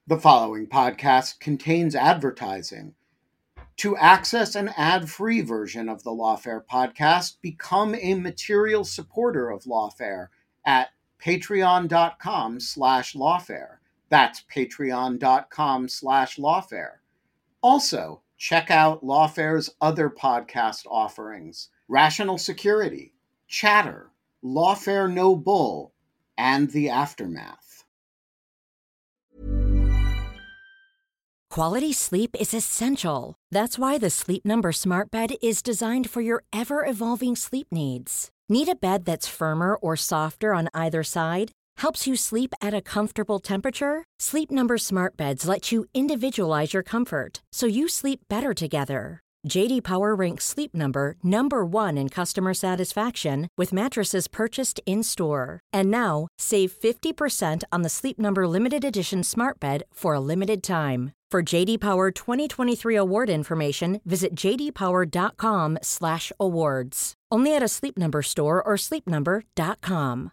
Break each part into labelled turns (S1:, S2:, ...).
S1: The following podcast contains advertising. To access an ad-free version of the Lawfare podcast, become a material supporter of Lawfare at patreon.com/lawfare. That's patreon.com/lawfare. Also, check out Lawfare's other podcast offerings: Rational Security, Chatter, Lawfare No Bull, and The Aftermath.
S2: Quality sleep is essential. That's why the Sleep Number Smart Bed is designed for your ever-evolving sleep needs. Need a bed that's firmer or softer on either side? Helps you sleep at a comfortable temperature? Sleep Number Smart Beds let you individualize your comfort so you sleep better together. J.D. Power ranks Sleep Number number 1 in customer satisfaction with mattresses purchased in-store. And now, save 50% on the Sleep Number Limited Edition Smart Bed for a limited time. For J.D. Power 2023 award information, visit jdpower.com/awards. Only at a Sleep Number store or sleepnumber.com.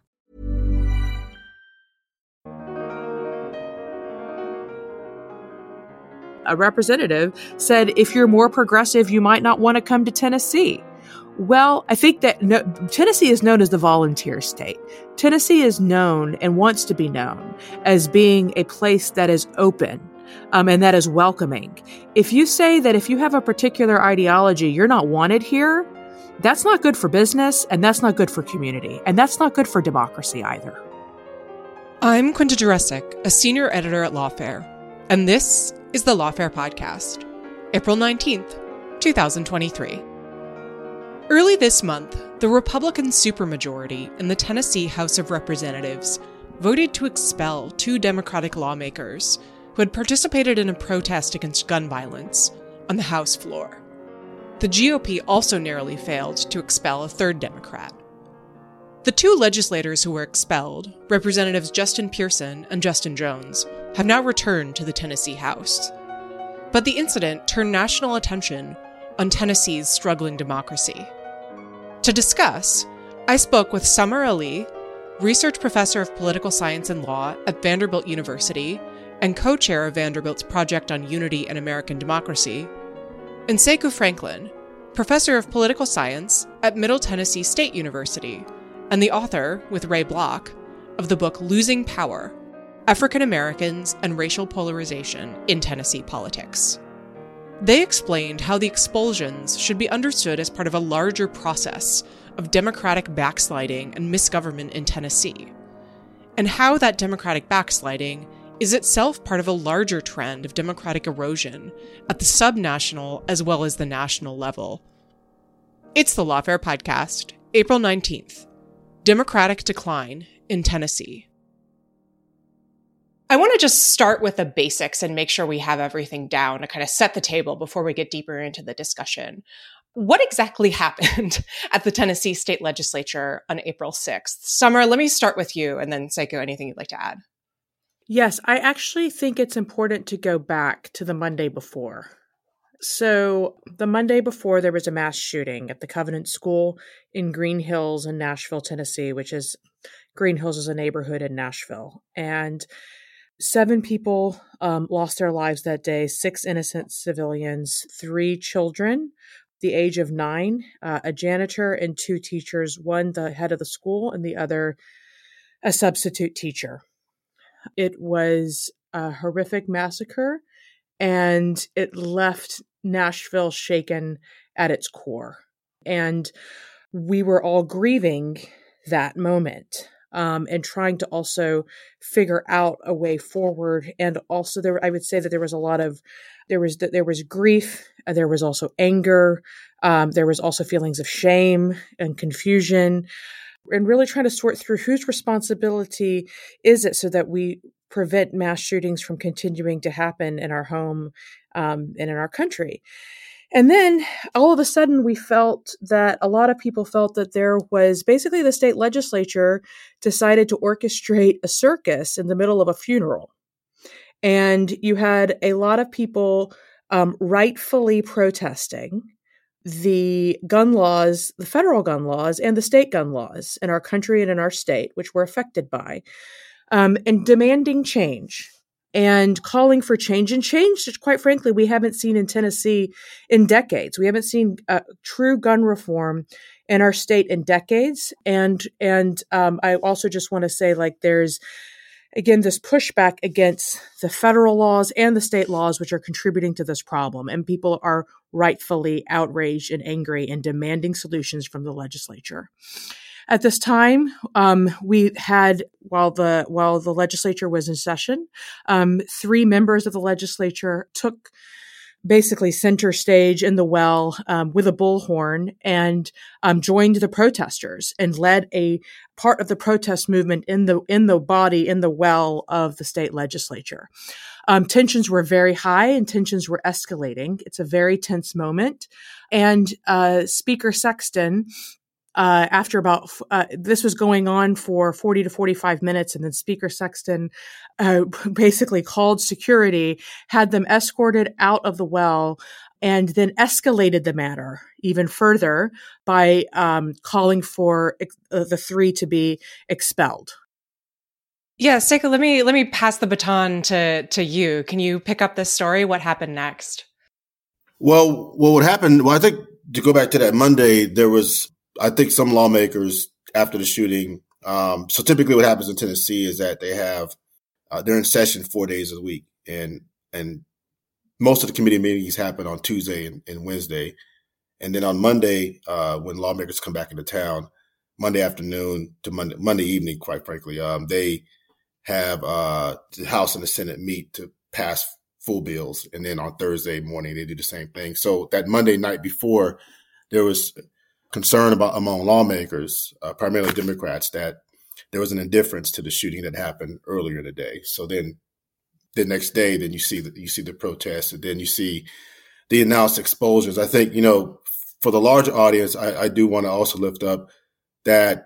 S3: A representative said, if you're more progressive, you might not want to come to Tennessee. Well, I think that Tennessee is known as the volunteer state. Tennessee is known and wants to be known as being a place that is open and that is welcoming. If you say that if you have a particular ideology, you're not wanted here, that's not good for business, and that's not good for community, and that's not good for democracy either.
S4: I'm Quinta Jurecic, a senior editor at Lawfare, and this is the Lawfare Podcast, April 19th, 2023. Early this month, the Republican supermajority in the Tennessee House of Representatives voted to expel 2 Democratic lawmakers who had participated in a protest against gun violence on the House floor. The GOP also narrowly failed to expel a 3rd Democrat. The 2 legislators who were expelled, Representatives Justin Pearson and Justin Jones, have now returned to the Tennessee House. But the incident turned national attention on Tennessee's struggling democracy. To discuss, I spoke with Summer Ali, research professor of political science and law at Vanderbilt University and co-chair of Vanderbilt's Project on Unity and American Democracy, and Sekou Franklin, professor of political science at Middle Tennessee State University, and the author, with Ray Block, of the book Losing Power: African Americans and Racial Polarization in Tennessee Politics. They explained how the expulsions should be understood as part of a larger process of democratic backsliding and misgovernment in Tennessee, and how that democratic backsliding is itself part of a larger trend of democratic erosion at the subnational as well as the national level. It's the Lawfare Podcast, April 19th, Democratic Decline in Tennessee. I want to just start with the basics and make sure we have everything down to kind of set the table before we get deeper into the discussion. What exactly happened at the Tennessee State Legislature on April 6th? Summer, let me start with you, and then Sekou, anything you'd like to add?
S3: Yes, I actually think it's important to go back to the Monday before. So the Monday before, there was a mass shooting at the Covenant School in Green Hills in Nashville, Tennessee, Green Hills is a neighborhood in Nashville. And 7 people lost their lives that day, 6 innocent civilians, 3 children, the age of 9, a janitor and 2 teachers, one the head of the school and the other a substitute teacher. It was a horrific massacre, and it left Nashville shaken at its core. And we were all grieving that moment. And trying to also figure out a way forward. And also I would say that there was grief, there was also anger, there was also feelings of shame and confusion, and really trying to sort through whose responsibility is it so that we prevent mass shootings from continuing to happen in our home and in our country. And then all of a sudden a lot of people felt that there was basically the state legislature decided to orchestrate a circus in the middle of a funeral. And you had a lot of people rightfully protesting the gun laws, the federal gun laws and the state gun laws in our country and in our state, which were affected by, and demanding change. and calling for change, and change that, quite frankly, we haven't seen in Tennessee in decades. We haven't seen true gun reform in our state in decades. And I also just want to say, like, there's, again, this pushback against the federal laws and the state laws, which are contributing to this problem. And people are rightfully outraged and angry and demanding solutions from the legislature. At this time, we had, while the legislature was in session, 3 members of the legislature took basically center stage in the well with a bullhorn and joined the protesters and led a part of the protest movement in the well of the state legislature. Tensions were very high and tensions were escalating. It's a very tense moment. And Speaker Sexton, after about this was going on for 40 to 45 minutes, and then Speaker Sexton basically called security, had them escorted out of the well, and then escalated the matter even further by calling for the 3 to be expelled.
S4: Yeah, Sekou, let me pass the baton to you. Can you pick up this story? What happened next?
S5: Well, what happened? Well, I think to go back to that Monday, there was, I think, some lawmakers after the shooting. So typically what happens in Tennessee is that they have, they're in session 4 days a week, and most of the committee meetings happen on Tuesday and Wednesday. And then on Monday, when lawmakers come back into town, Monday afternoon to Monday evening, quite frankly, they have the House and the Senate meet to pass full bills. And then on Thursday morning, they do the same thing. So that Monday night before, there was concern among lawmakers, primarily Democrats, that there was an indifference to the shooting that happened earlier in the day. So then the next day, then you see the protests, and then you see the announced expulsions. I think, for the larger audience, I do want to also lift up that,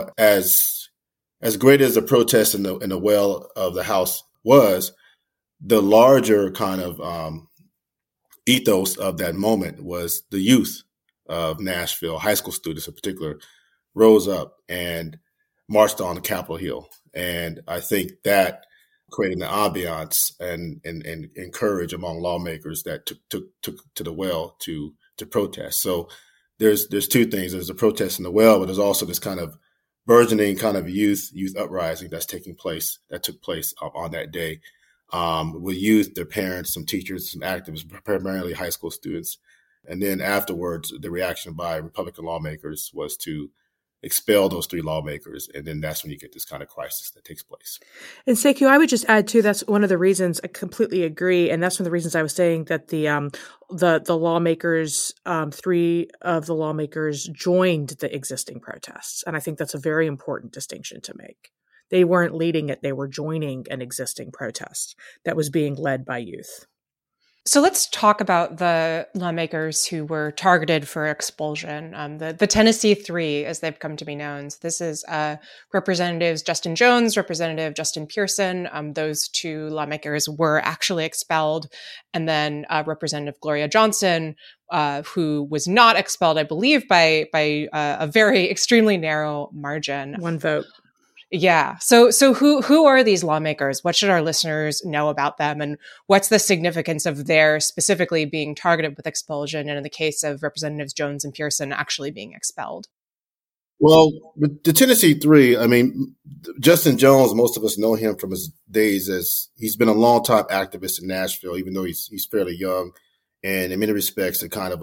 S5: as great as the protest in the well of the House was, the larger kind of ethos of that moment was the youth of Nashville, high school students in particular, rose up and marched on Capitol Hill. And I think that created an ambiance and courage among lawmakers that took to the well to protest. So there's 2 things. There's the protest in the well, but there's also this kind of burgeoning kind of youth uprising that took place on that day, with youth, their parents, some teachers, some activists, primarily high school students. And then afterwards, the reaction by Republican lawmakers was to expel those 3 lawmakers. And then that's when you get this kind of crisis that takes place.
S3: And Sekou, I would just add too, that's one of the reasons I completely agree. And that's one of the reasons I was saying that the lawmakers, 3 of the lawmakers joined the existing protests. And I think that's a very important distinction to make. They weren't leading it. They were joining an existing protest that was being led by youth.
S4: So let's talk about the lawmakers who were targeted for expulsion, the Tennessee 3, as they've come to be known. So this is Representatives Justin Jones, Representative Justin Pearson. Those 2 lawmakers were actually expelled. And then Representative Gloria Johnson, who was not expelled, I believe, by a very extremely narrow margin.
S3: 1 vote.
S4: Yeah. So who are these lawmakers? What should our listeners know about them? And what's the significance of their specifically being targeted with expulsion, and in the case of Representatives Jones and Pearson actually being expelled?
S5: Well, the Tennessee 3, I mean, Justin Jones, most of us know him from his days as he's been a longtime activist in Nashville, even though he's fairly young. And in many respects,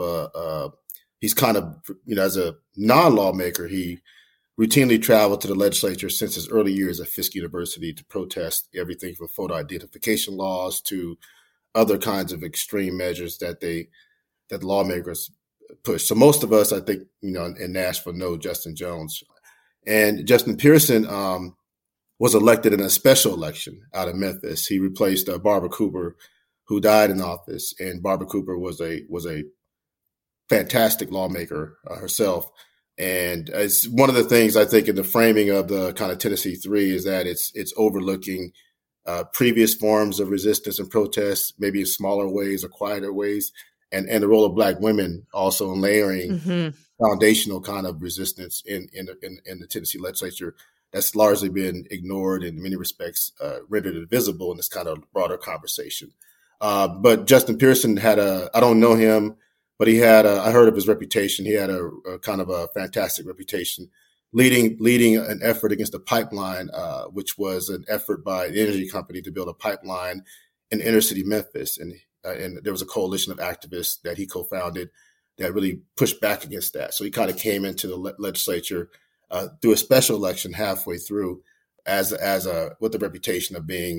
S5: he's kind of, as a non-lawmaker, he routinely traveled to the legislature since his early years at Fisk University to protest everything from photo identification laws to other kinds of extreme measures that lawmakers push. So most of us, I think, in Nashville know Justin Jones. And Justin Pearson was elected in a special election out of Memphis. He replaced Barbara Cooper, who died in office. And Barbara Cooper was a fantastic lawmaker herself. And it's one of the things I think in the framing of the kind of Tennessee 3 is that it's overlooking previous forms of resistance and protests, maybe in smaller ways or quieter ways, and the role of Black women also in layering foundational kind of resistance in the Tennessee legislature that's largely been ignored in many respects, rendered invisible in this kind of broader conversation. But Justin Pearson I don't know him, but I heard of his reputation. He had a kind of a fantastic reputation leading an effort against a pipeline, which was an effort by an energy company to build a pipeline in inner city Memphis. And there was a coalition of activists that he co-founded that really pushed back against that. So he kind of came into the legislature through a special election halfway through with the reputation of being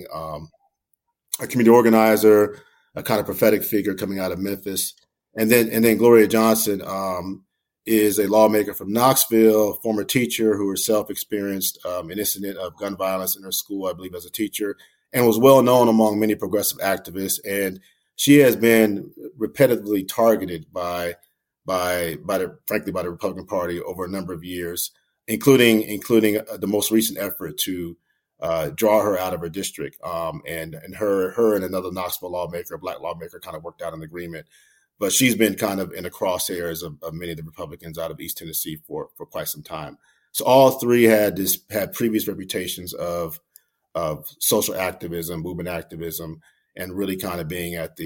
S5: a community organizer, a kind of prophetic figure coming out of Memphis. And then Gloria Johnson is a lawmaker from Knoxville, former teacher who herself experienced an incident of gun violence in her school, I believe, as a teacher, and was well known among many progressive activists. And she has been repetitively targeted by the Republican Party over a number of years, including the most recent effort to draw her out of her district. And her and another Knoxville lawmaker, a black lawmaker, kind of worked out an agreement. But she's been kind of in the crosshairs of many of the Republicans out of East Tennessee for quite some time. So all three had previous reputations of social activism, movement activism, and really kind of being on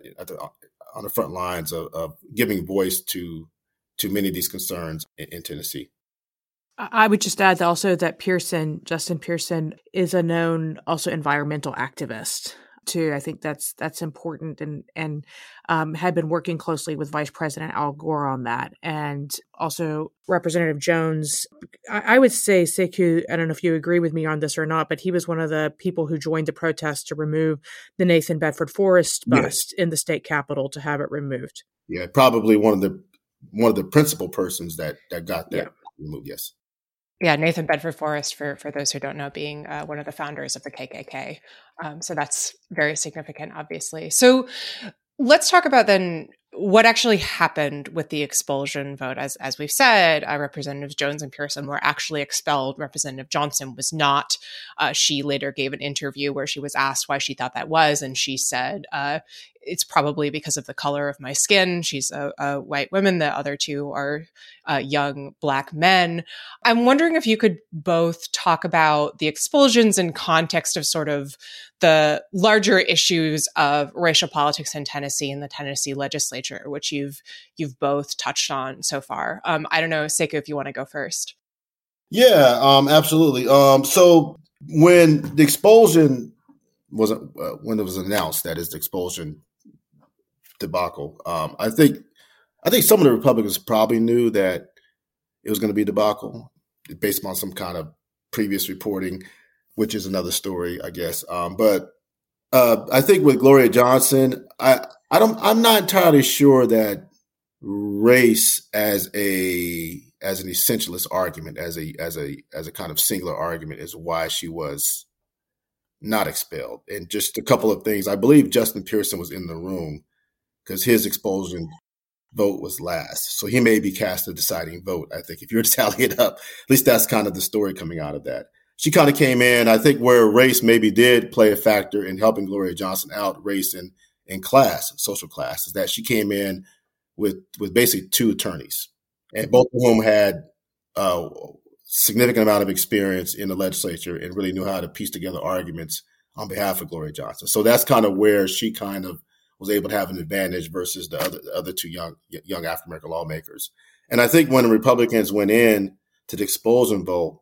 S5: the front lines of giving voice to many of these concerns in Tennessee.
S3: I would just add also that Justin Pearson, is a known also environmental activist too. I think that's important, and had been working closely with Vice President Al Gore on that. And also Representative Jones, I would say, Sekou, I don't know if you agree with me on this or not, but he was one of the people who joined the protest to remove the Nathan Bedford Forrest bust in the state capitol, to have it removed.
S5: Yeah, probably one of the principal persons that got that removed. Yes.
S4: Yeah, Nathan Bedford Forrest, for those who don't know, being one of the founders of the KKK. So that's very significant, obviously. So let's talk about then what actually happened with the expulsion vote. As we've said, Representatives Jones and Pearson were actually expelled. Representative Johnson was not. She later gave an interview where she was asked why she thought that was, and she said, it's probably because of the color of my skin. She's a white woman. The other two are young Black men. I'm wondering if you could both talk about the expulsions in context of sort of the larger issues of racial politics in Tennessee and the Tennessee legislature, which you've both touched on so far. I don't know, Sekou, if you want to go first.
S5: Yeah, absolutely. So when the expulsion when it was announced, that is the expulsion debacle, I think some of the Republicans probably knew that it was going to be a debacle based on some kind of previous reporting, which is another story, I guess. But I think with Gloria Johnson, I'm not entirely sure that race as an essentialist argument, as a kind of singular argument, is why she was not expelled. And just a couple of things. I believe Justin Pearson was in the room because his expulsion vote was last. So he may be cast a deciding vote, I think, if you were to tally it up. At least that's kind of the story coming out of that. She kind of came in, I think, where race maybe did play a factor in helping Gloria Johnson out, race and class, social class, is that she came in with basically two attorneys, and both of whom had a significant amount of experience in the legislature and really knew how to piece together arguments on behalf of Gloria Johnson. So that's kind of where she kind of was able to have an advantage versus the other two young African-American lawmakers. And I think when the Republicans went in to the expulsion vote,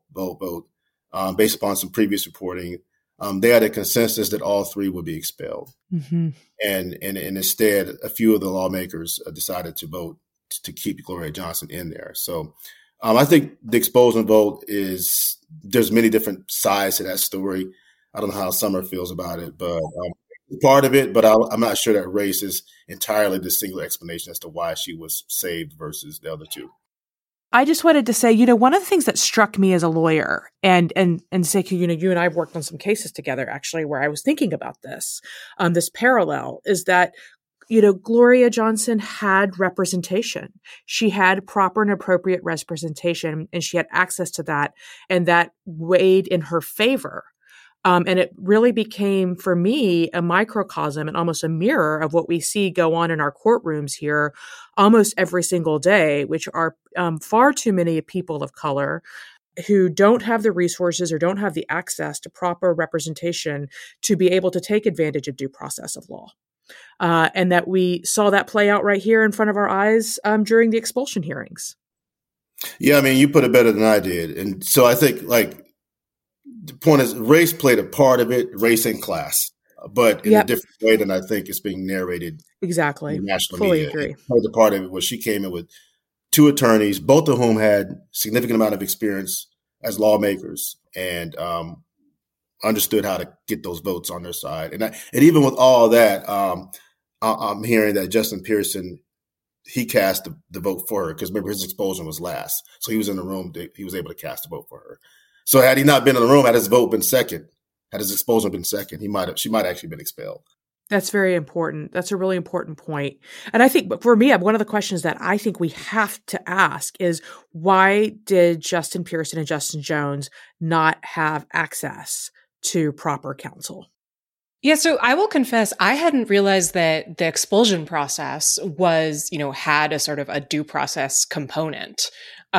S5: based upon some previous reporting, they had a consensus that all three would be expelled. Mm-hmm. And instead, a few of the lawmakers decided to vote to keep Gloria Johnson in there. So I think the expulsion vote there's many different sides to that story. I don't know how Summer feels about it, but part of it, but I'm not sure that race is entirely the single explanation as to why she was saved versus the other two.
S3: I just wanted to say, one of the things that struck me as a lawyer, and Sekou, you and I have worked on some cases together, actually, where I was thinking about this parallel, is that, Gloria Johnson had representation. She had proper and appropriate representation, and she had access to that, and that weighed in her favor. And it really became, for me, a microcosm and almost a mirror of what we see go on in our courtrooms here almost every single day, which are far too many people of color who don't have the resources or don't have the access to proper representation to be able to take advantage of due process of law. And that we saw that play out right here in front of our eyes during the expulsion hearings.
S5: Yeah, I mean, you put it better than I did. And so I think, like, the point is race played a part of it, race and class, but in a different way than I think it's being narrated.
S3: Exactly.
S5: In the national
S3: Fully
S5: media.
S3: agree.
S5: The part of it was she came in with two attorneys, both of whom had significant amount of experience as lawmakers and understood how to get those votes on their side. And even with all that, I'm hearing that Justin Pearson, he cast the vote for her because remember his expulsion was last. So he was in the room. He was able to cast a vote for her. So had he not been in the room, had his vote been second, had his expulsion been second, she might have actually been expelled.
S3: That's very important. That's a really important point. And I think for me, one of the questions that I think we have to ask is why did Justin Pearson and Justin Jones not have access to proper counsel?
S4: Yeah, so I will confess, I hadn't realized that the expulsion process was, had a sort of a due process component.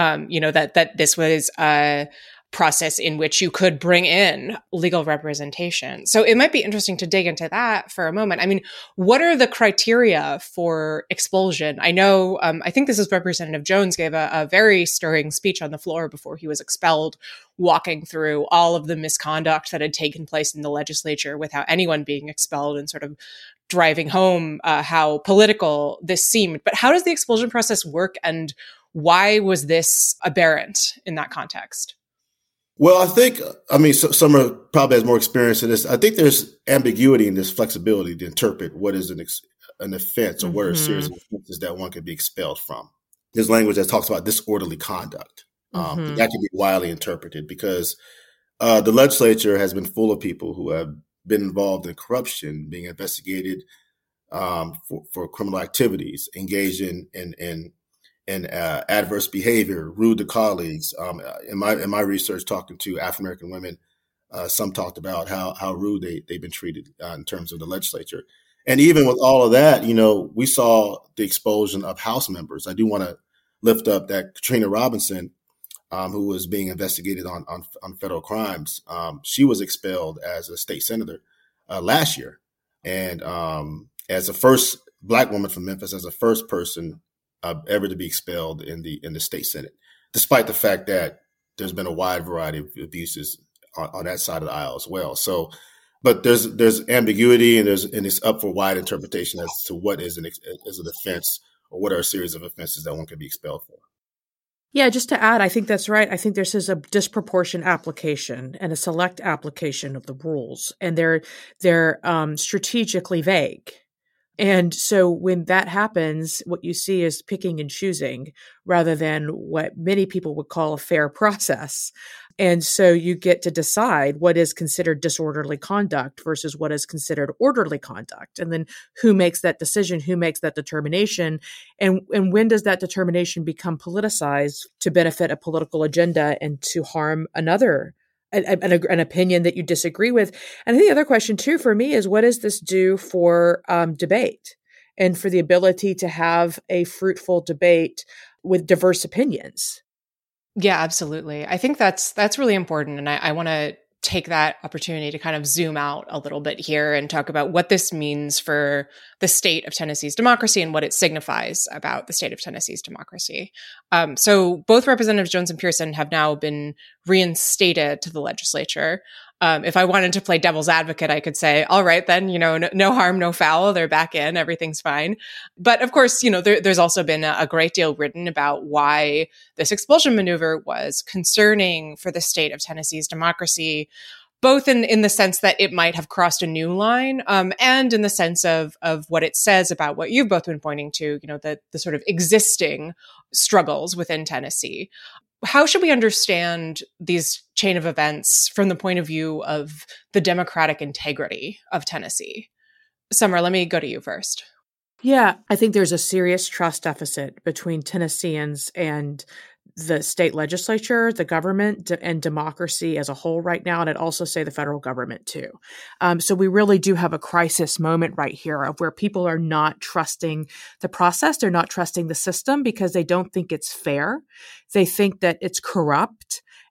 S4: That this was a process in which you could bring in legal representation. So it might be interesting to dig into that for a moment. I mean, what are the criteria for expulsion? I know, I think this is Representative Jones gave a very stirring speech on the floor before he was expelled, walking through all of the misconduct that had taken place in the legislature without anyone being expelled and sort of driving home how political this seemed. But how does the expulsion process work, and why was this aberrant in that context?
S5: Well, I think, Summer probably has more experience in this. I think there's ambiguity in this flexibility to interpret what is an offense or what are a series of offenses that one could be expelled from. There's language that talks about disorderly conduct. That can be widely interpreted because the legislature has been full of people who have been involved in corruption, being investigated for criminal activities, engaged in adverse behavior, rude to colleagues. In my research, talking to African American women, some talked about how rude they've been treated in terms of the legislature. And even with all of that, we saw the expulsion of House members. I do want to lift up that Katrina Robinson, who was being investigated on federal crimes. She was expelled as a state senator last year, and as the first Black woman from Memphis, as the first person ever to be expelled in the state Senate, despite the fact that there's been a wide variety of abuses on that side of the aisle as well. So, but there's ambiguity and it's up for wide interpretation as to what is an offense or what are a series of offenses that one could be expelled for.
S3: Yeah, just to add, I think that's right. I think this is a disproportionate application and a select application of the rules, and they're strategically vague. And so when that happens, what you see is picking and choosing rather than what many people would call a fair process. And so you get to decide what is considered disorderly conduct versus what is considered orderly conduct. And then who makes that decision, who makes that determination, and when does that determination become politicized to benefit a political agenda and to harm another an opinion that you disagree with. And I think the other question too for me is, what does this do for debate and for the ability to have a fruitful debate with diverse opinions?
S4: Yeah, absolutely. I think that's really important. And I want to take that opportunity to kind of zoom out a little bit here and talk about what this means for the state of Tennessee's democracy and what it signifies about the state of Tennessee's democracy. So both Representatives Jones and Pearson have now been reinstated to the legislature. If I wanted to play devil's advocate, I could say, all right, then, no harm, no foul. They're back in. Everything's fine. But of course, there's also been a great deal written about why this expulsion maneuver was concerning for the state of Tennessee's democracy, both in the sense that it might have crossed a new line, and in the sense of what it says about what you've both been pointing to, the sort of existing struggles within Tennessee. How should we understand these chain of events from the point of view of the democratic integrity of Tennessee? Summer, let me go to you first.
S3: Yeah, I think there's a serious trust deficit between Tennesseans and the state legislature, the government, and democracy as a whole right now. And I'd also say the federal government too. So we really do have a crisis moment right here of where people are not trusting the process. They're not trusting the system because they don't think it's fair. They think that it's corrupt.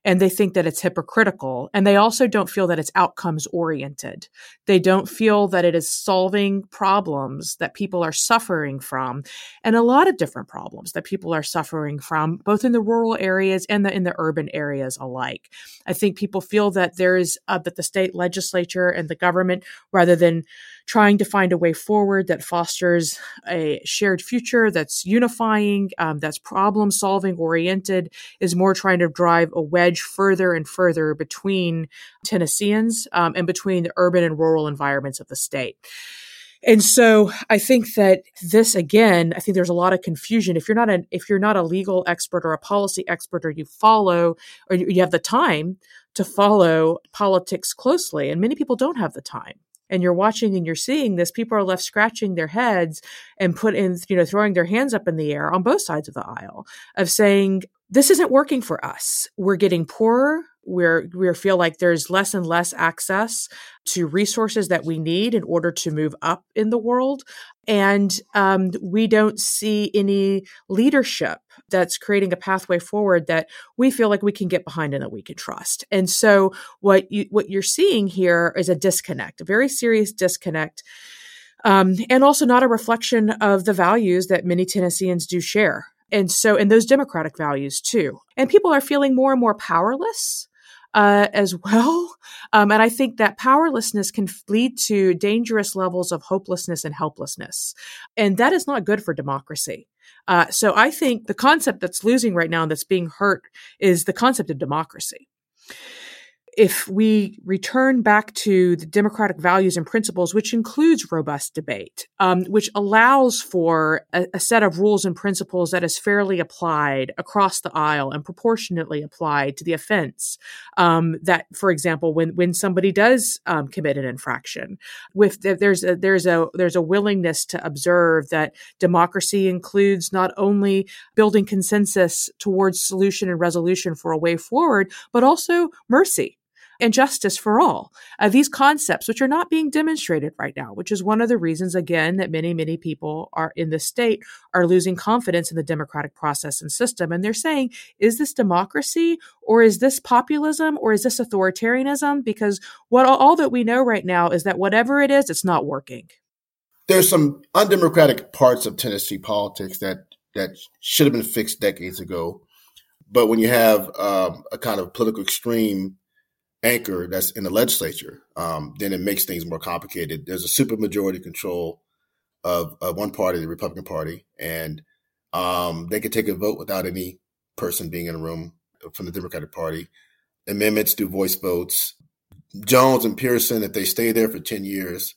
S3: And they think that it's hypocritical. And they also don't feel that it's outcomes oriented. They don't feel that it is solving problems that people are suffering from, and a lot of different problems that people are suffering from, both in the rural areas and in the urban areas alike. I think people feel that that the state legislature and the government, rather than trying to find a way forward that fosters a shared future, that's unifying, that's problem solving oriented, is more trying to drive a wedge further and further between Tennesseans and between the urban and rural environments of the state. And so I think that this, again, I think there's a lot of confusion. If you're not a legal expert or a policy expert, or you have the time to follow politics closely, and many people don't have the time, and you're watching and you're seeing this, people are left scratching their heads and throwing their hands up in the air on both sides of the aisle of saying, this isn't working for us. We're getting poorer. We feel like there's less and less access to resources that we need in order to move up in the world. And we don't see any leadership that's creating a pathway forward that we feel like we can get behind and that we can trust. And so what you're seeing here is a disconnect, a very serious disconnect, and also not a reflection of the values that many Tennesseans do share. And those democratic values too. And people are feeling more and more powerless as well. And I think that powerlessness can lead to dangerous levels of hopelessness and helplessness. And that is not good for democracy. So I think the concept that's losing right now and that's being hurt is the concept of democracy. If we return back to the democratic values and principles, which includes robust debate, which allows for a set of rules and principles that is fairly applied across the aisle and proportionately applied to the offense, that, for example, when somebody does commit an infraction, there's a willingness to observe that democracy includes not only building consensus towards solution and resolution for a way forward, but also mercy and justice for all. These concepts, which are not being demonstrated right now, which is one of the reasons, again, that many, many people are in the state are losing confidence in the democratic process and system. And they're saying, is this democracy, or is this populism, or is this authoritarianism? Because all that we know right now is that whatever it is, it's not working.
S5: There's some undemocratic parts of Tennessee politics that should have been fixed decades ago. But when you have a kind of political extreme anchor that's in the legislature, then it makes things more complicated. There's a supermajority control of one party, the Republican Party, and they can take a vote without any person being in a room from the Democratic Party. Amendments do voice votes. Jones and Pearson, if they stay there for 10 years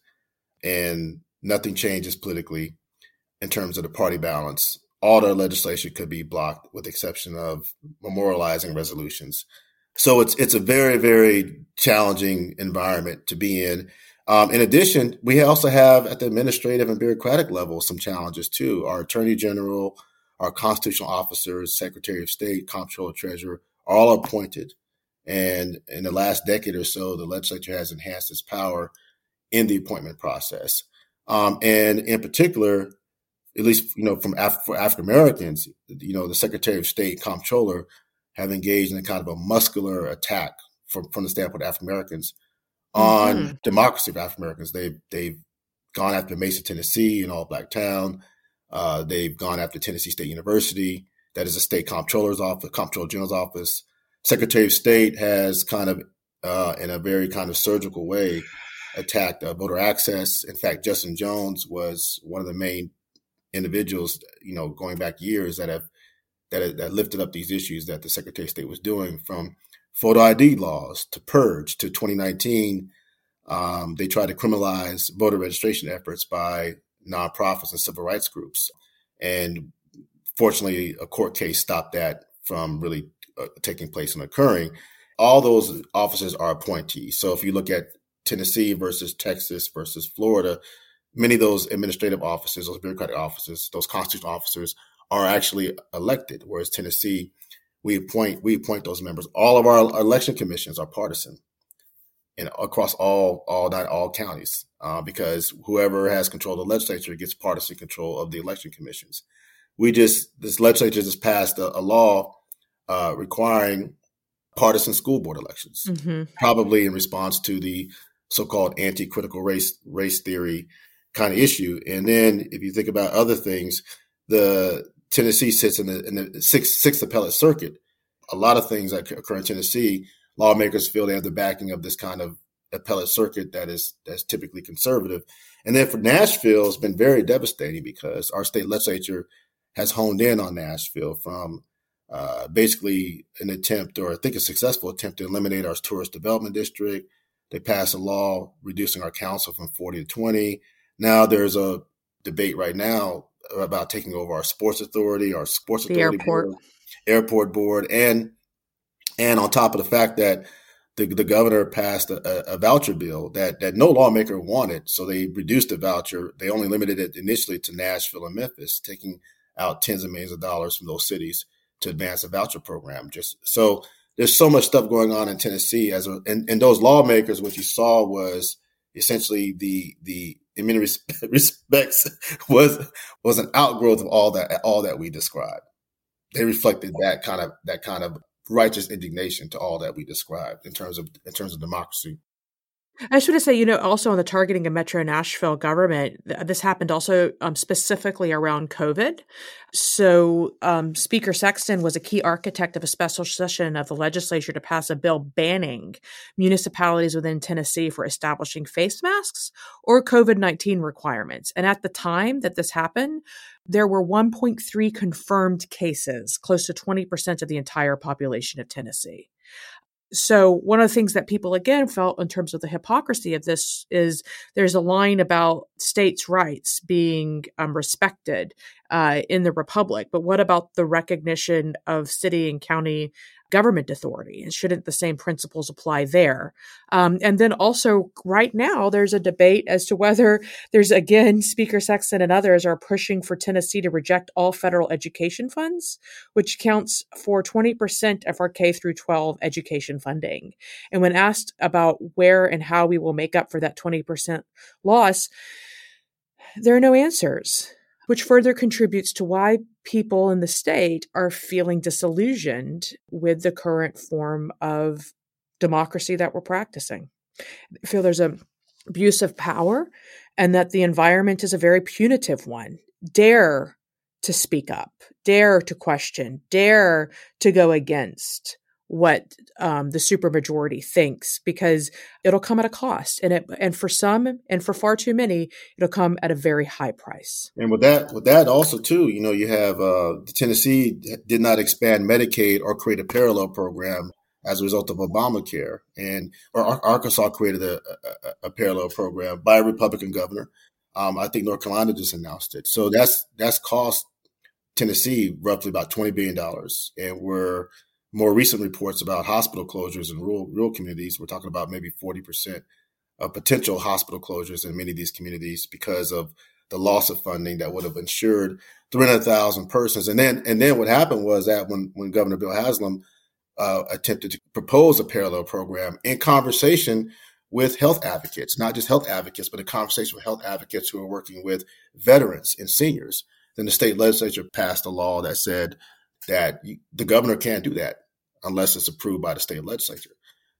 S5: and nothing changes politically in terms of the party balance, all their legislation could be blocked with the exception of memorializing resolutions. So it's a very, very challenging environment to be in. In addition, we also have at the administrative and bureaucratic level some challenges too. Our Attorney General, our constitutional officers, Secretary of State, Comptroller, Treasurer, are all appointed. And in the last decade or so, the legislature has enhanced its power in the appointment process. And in particular, at least for African Americans, the Secretary of State, Comptroller, have engaged in a kind of a muscular attack from the standpoint of African Americans on democracy of African Americans. They've gone after Mason, Tennessee, an all-black town. They've gone after Tennessee State University. That is a state comptroller's office, comptroller general's office. Secretary of State has kind of, in a very kind of surgical way, attacked voter access. In fact, Justin Jones was one of the main individuals, going back years that lifted up these issues that the Secretary of State was doing, from photo ID laws to purge to 2019. They tried to criminalize voter registration efforts by nonprofits and civil rights groups. And fortunately, a court case stopped that from really taking place and occurring. All those officers are appointees. So if you look at Tennessee versus Texas versus Florida, many of those administrative officers, those bureaucratic officers, those constitutional officers are actually elected, whereas Tennessee, we appoint those members. All of our election commissions are partisan, and across all counties, because whoever has control of the legislature gets partisan control of the election commissions. This legislature just passed a law requiring partisan school board elections,
S3: Mm-hmm.
S5: probably in response to the so-called anti-critical race theory kind of issue. And then if you think about other things, the Tennessee sits in the sixth appellate circuit. A lot of things that occur in Tennessee, lawmakers feel they have the backing of this kind of appellate circuit that's typically conservative. And then for Nashville, it's been very devastating because our state legislature has honed in on Nashville from basically an attempt, or I think a successful attempt, to eliminate our tourist development district. They passed a law reducing our council from 40 to 20. Now there's a debate right now about taking over our sports authority, airport board, and on top of the fact that the governor passed a voucher bill that no lawmaker wanted. So they reduced the voucher. They only limited it initially to Nashville and Memphis, taking out tens of millions of dollars from those cities to advance a voucher program. Just so there's so much stuff going on in Tennessee and those lawmakers, what you saw was essentially in many respects was an outgrowth of all that we described. They reflected that kind of righteous indignation to all that we described in terms of democracy.
S3: I just want to say, also on the targeting of Metro Nashville government, this happened also specifically around COVID. So Speaker Sexton was a key architect of a special session of the legislature to pass a bill banning municipalities within Tennessee for establishing face masks or COVID-19 requirements. And at the time that this happened, there were 1.3 confirmed cases, close to 20% of the entire population of Tennessee. So one of the things that people, again, felt in terms of the hypocrisy of this is there's a line about states' rights being respected in the Republic. But what about the recognition of city and county government authority? And shouldn't the same principles apply there? And then also right now, there's a debate as to whether Speaker Sexton and others are pushing for Tennessee to reject all federal education funds, which counts for 20% of our K through 12 education funding. And when asked about where and how we will make up for that 20% loss, there are no answers, which further contributes to why people in the state are feeling disillusioned with the current form of democracy that we're practicing. I feel there's an abuse of power and that the environment is a very punitive one. Dare to speak up, dare to question, dare to go against what the supermajority thinks, because it'll come at a cost, and for some, and for far too many, it'll come at a very high price.
S5: And with that also too, you have Tennessee did not expand Medicaid or create a parallel program as a result of Obamacare, or Arkansas created a parallel program by a Republican governor. I think North Carolina just announced it, so that's cost Tennessee roughly about $20 billion, and we're more recent reports about hospital closures in rural communities. We're talking about maybe 40% of potential hospital closures in many of these communities because of the loss of funding that would have insured 300,000 persons. And then what happened was that when Governor Bill Haslam attempted to propose a parallel program in conversation with health advocates, not just health advocates, but a conversation with health advocates who are working with veterans and seniors, then the state legislature passed a law that said that the governor can't do that unless it's approved by the state legislature.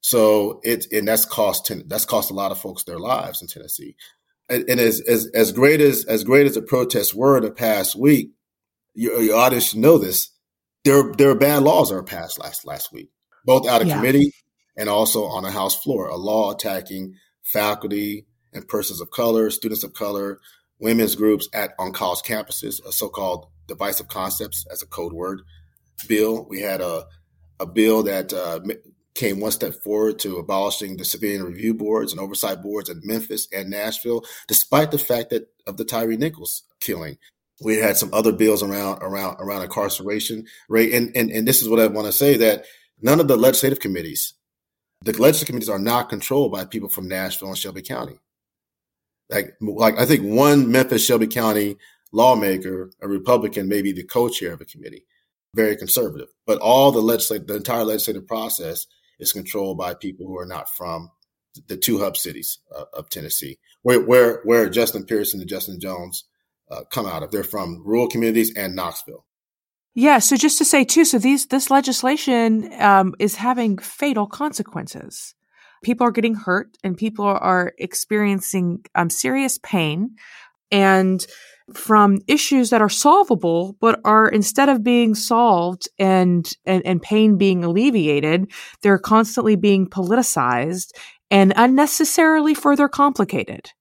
S5: So that's cost a lot of folks their lives in Tennessee. And as great as the protests were in the past week, your audience should know this. There are bad laws that were passed last week, both out of committee and also on the House floor. A law attacking faculty and persons of color, students of color, women's groups on college campuses, a so-called divisive concepts as a code word bill. We had a bill that came one step forward to abolishing the civilian review boards and oversight boards in Memphis and Nashville, despite the fact that of the Tyree Nichols killing. We had some other bills around incarceration rate. And this is what I want to say, that none of the legislative committees are not controlled by people from Nashville and Shelby County. Like I think one Memphis Shelby County lawmaker, a Republican, may be the co-chair of a committee, very conservative. But all the entire legislative process is controlled by people who are not from the two hub cities of Tennessee, where Justin Pearson and Justin Jones come out of. They're from rural communities and Knoxville.
S3: Yeah, so just to say too, so this legislation is having fatal consequences. People are getting hurt and people are experiencing serious pain, and from issues that are solvable, but are, instead of being solved and pain being alleviated, they're constantly being politicized and unnecessarily further complicated.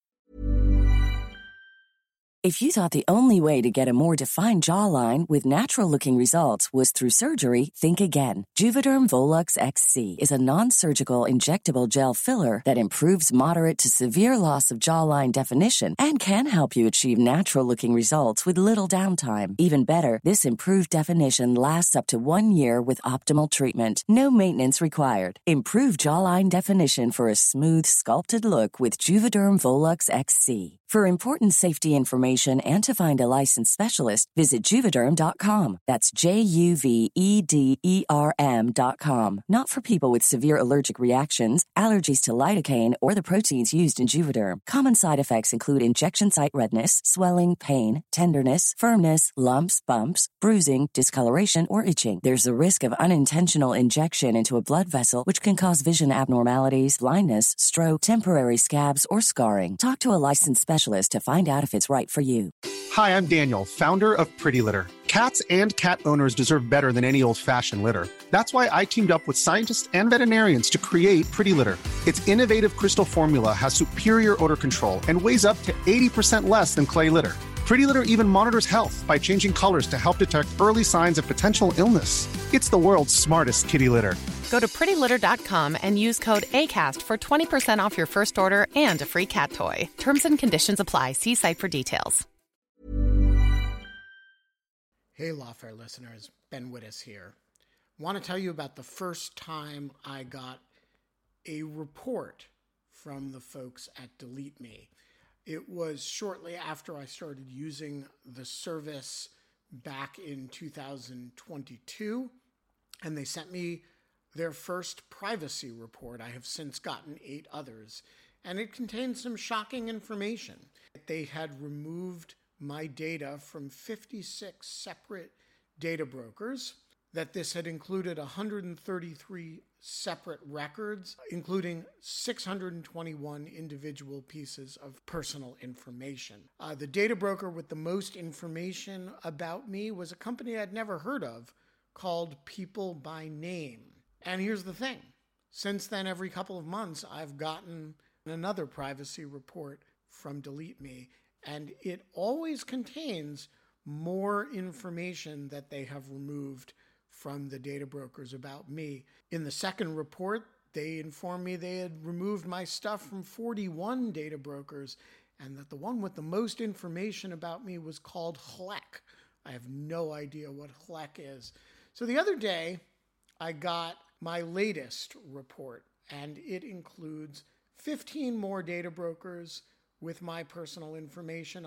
S6: If you thought the only way to get a more defined jawline with natural-looking results was through surgery, think again. Juvederm Volux XC is a non-surgical injectable gel filler that improves moderate to severe loss of jawline definition and can help you achieve natural-looking results with little downtime. Even better, this improved definition lasts up to 1 year with optimal treatment. No maintenance required. Improve jawline definition for a smooth, sculpted look with Juvederm Volux XC. For important safety information and to find a licensed specialist, visit Juvederm.com. That's JUVEDERM.com. Not for people with severe allergic reactions, allergies to lidocaine, or the proteins used in Juvederm. Common side effects include injection site redness, swelling, pain, tenderness, firmness, lumps, bumps, bruising, discoloration, or itching. There's a risk of unintentional injection into a blood vessel, which can cause vision abnormalities, blindness, stroke, temporary scabs, or scarring. Talk to a licensed specialist to find out if it's right for you.
S7: Hi, I'm Daniel, founder of Pretty Litter. Cats and cat owners deserve better than any old-fashioned litter. That's why I teamed up with scientists and veterinarians to create Pretty Litter. Its innovative crystal formula has superior odor control and weighs up to 80% less than clay litter. Pretty Litter even monitors health by changing colors to help detect early signs of potential illness. It's the world's smartest kitty litter.
S8: Go to prettylitter.com and use code ACAST for 20% off your first order and a free cat toy. Terms and conditions apply. See site for details.
S1: Hey, Lawfare listeners, Ben Wittes here. Want to tell you about the first time I got a report from the folks at Delete Me. It was shortly after I started using the service back in 2022, and they sent me their first privacy report. I have since gotten 8 others, and it contained some shocking information. They had removed my data from 56 separate data brokers, that this had included 133 separate records, including 621 individual pieces of personal information. The data broker with the most information about me was a company I'd never heard of called People by Name. And here's the thing. Since then, every couple of months, I've gotten another privacy report from Delete Me, and it always contains more information that they have removed from the data brokers about me. In the second report, they informed me they had removed my stuff from 41 data brokers, and that the one with the most information about me was called HLEC. I have no idea what HLEC is. So the other day, I got my latest report, and it includes 15 more data brokers with my personal information,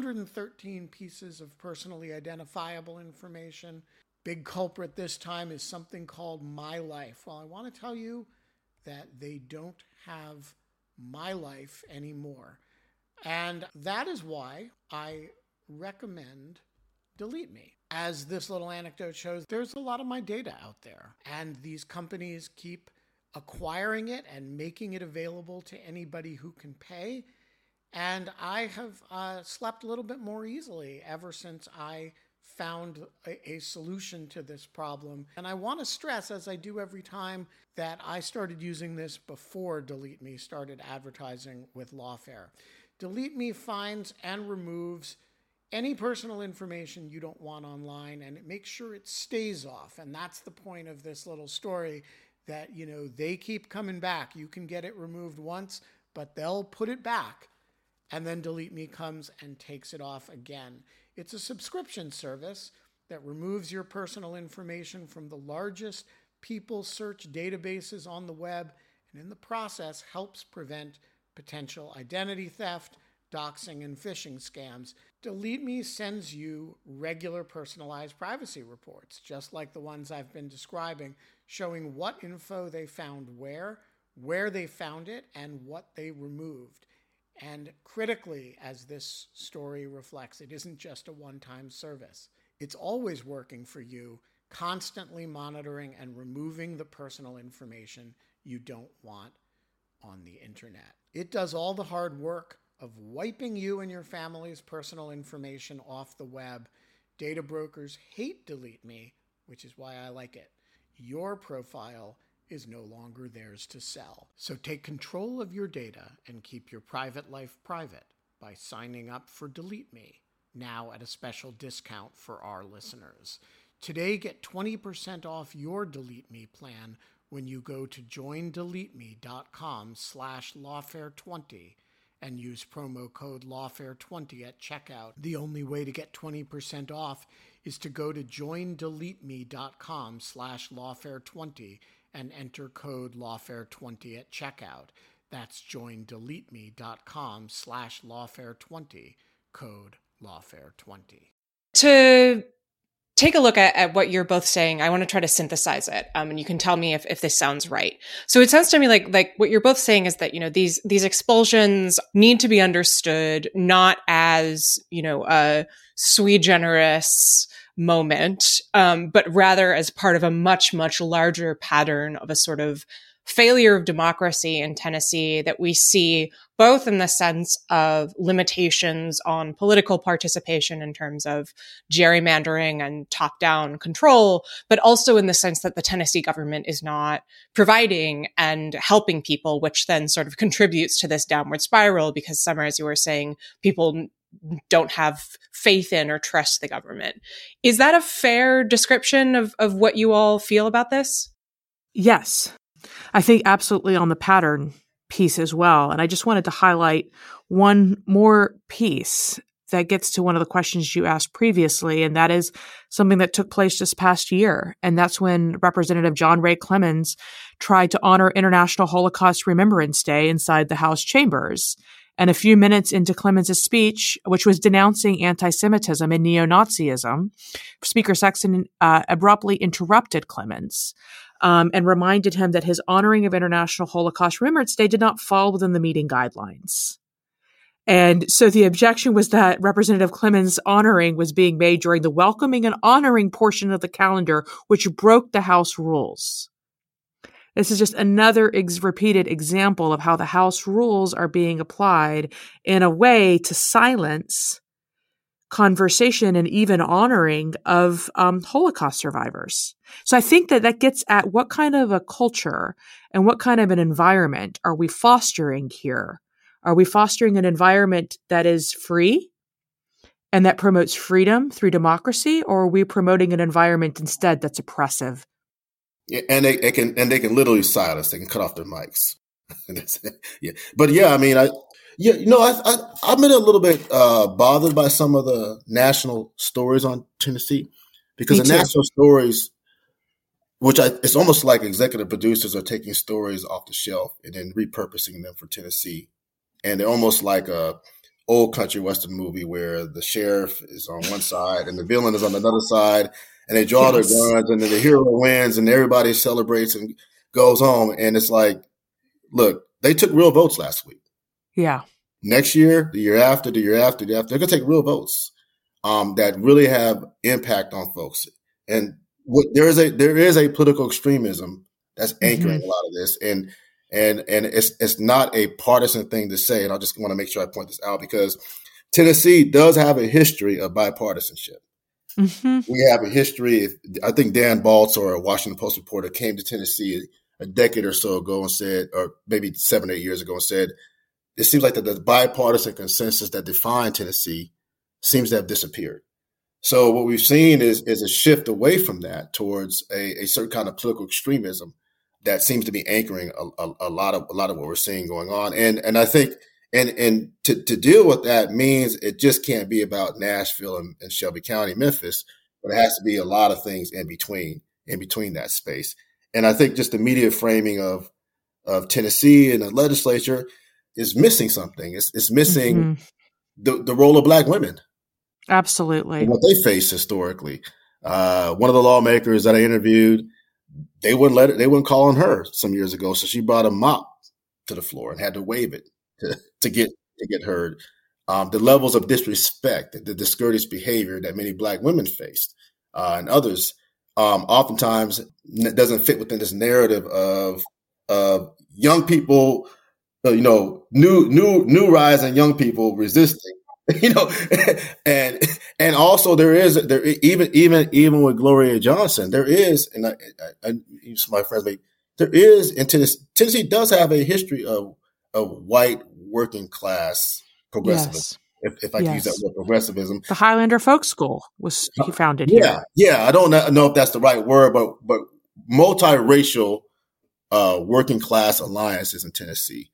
S1: 113 pieces of personally identifiable information. Big culprit this time is something called My Life. Well, I want to tell you that they don't have My Life anymore. And that is why I recommend Delete Me. As this little anecdote shows, there's a lot of my data out there, and these companies keep acquiring it and making it available to anybody who can pay. And I have slept a little bit more easily ever since I found a solution to this problem. And I want to stress, as I do every time, that I started using this before Delete Me started advertising with Lawfare. Delete Me finds and removes any personal information you don't want online, and it makes sure it stays off. And that's the point of this little story, that, you know, they keep coming back. You can get it removed once, but they'll put it back, and then Delete Me comes and takes it off again. It's a subscription service that removes your personal information from the largest people search databases on the web, and in the process helps prevent potential identity theft, doxing, and phishing scams. Delete Me sends you regular personalized privacy reports, just like the ones I've been describing, showing what info they found where they found it, and what they removed. And critically, as this story reflects, it isn't just a one-time service. It's always working for you, constantly monitoring and removing the personal information you don't want on the internet. It does all the hard work of wiping you and your family's personal information off the web. Data brokers hate Delete Me, which is why I like it. Your profile is no longer theirs to sell. So take control of your data and keep your private life private by signing up for Delete Me, now at a special discount for our listeners. Today, get 20% off your Delete Me plan when you go to joindeleteme.com/lawfare20 and use promo code lawfare20 at checkout. The only way to get 20% off is to go to joindeleteme.com/lawfare20 and enter code lawfare20 at checkout. That's joindeleteme.com/lawfare20, code lawfare20.
S4: To take a look at what you're both saying, I want to try to synthesize it, and you can tell me if this sounds right. So it sounds to me like what you're both saying is that, these expulsions need to be understood not as, a sui generis moment, but rather as part of a much, much larger pattern of a sort of failure of democracy in Tennessee that we see both in the sense of limitations on political participation in terms of gerrymandering and top-down control, but also in the sense that the Tennessee government is not providing and helping people, which then sort of contributes to this downward spiral because, Summer, as you were saying, people don't have faith in or trust the government. Is that a fair description of what you all feel about this?
S3: Yes. I think absolutely on the pattern piece as well. And I just wanted to highlight one more piece that gets to one of the questions you asked previously, and that is something that took place this past year. And that's when Representative John Ray Clemens tried to honor International Holocaust Remembrance Day inside the House chambers. And a few minutes into Clemens' speech, which was denouncing anti-Semitism and neo-Nazism, Speaker Sexton abruptly interrupted Clemens and reminded him that his honoring of International Holocaust Remembrance Day did not fall within the meeting guidelines. And so the objection was that Representative Clemens' honoring was being made during the welcoming and honoring portion of the calendar, which broke the House rules. This is just another repeated example of how the House rules are being applied in a way to silence conversation and even honoring of Holocaust survivors. So I think that gets at what kind of a culture and what kind of an environment are we fostering here? Are we fostering an environment that is free and that promotes freedom through democracy, or are we promoting an environment instead that's oppressive?
S5: Yeah, and they can literally silence. They can cut off their mics. Yeah, but yeah, I mean, I've been a little bit bothered by some of the national stories on Tennessee because national stories, it's almost like executive producers are taking stories off the shelf and then repurposing them for Tennessee, and they're almost like a old country western movie where the sheriff is on one side and the villain is on another side. And they draw their guns, and then the hero wins, and everybody celebrates and goes home. And it's like, look, they took real votes last week.
S3: Yeah.
S5: Next year, the year after, they're going to take real votes that really have impact on folks. And there is a political extremism that's anchoring a lot of this, and it's not a partisan thing to say. And I just want to make sure I point this out because Tennessee does have a history of bipartisanship. Mm-hmm. We have a history. I think Dan Baltz, or a Washington Post reporter, came to Tennessee a decade or so ago and said, or maybe 7 or 8 years ago, and said, it seems like the bipartisan consensus that defined Tennessee seems to have disappeared. So what we've seen is a shift away from that towards a certain kind of political extremism that seems to be anchoring a lot of what we're seeing going on. And I think And to deal with that means it just can't be about Nashville and Shelby County, Memphis, but it has to be a lot of things in between that space. And I think just the media framing of Tennessee and the legislature is missing something. It's missing the role of Black women.
S3: Absolutely.
S5: And what they face historically. One of the lawmakers that I interviewed, they wouldn't call on her some years ago. So she brought a mop to the floor and had to wave it to get heard. the levels of disrespect, the discourteous behavior that many Black women faced and others, oftentimes doesn't fit within this narrative of young people, new rising young people resisting, and also there even with Gloria Johnson, there is, and I use my friends, there is in Tennessee does have a history of white working class progressivism. Yes. If I can use that word, progressivism.
S3: The Highlander Folk School was founded
S5: here.
S3: Yeah,
S5: I don't know if that's the right word, but multiracial working class alliances in Tennessee.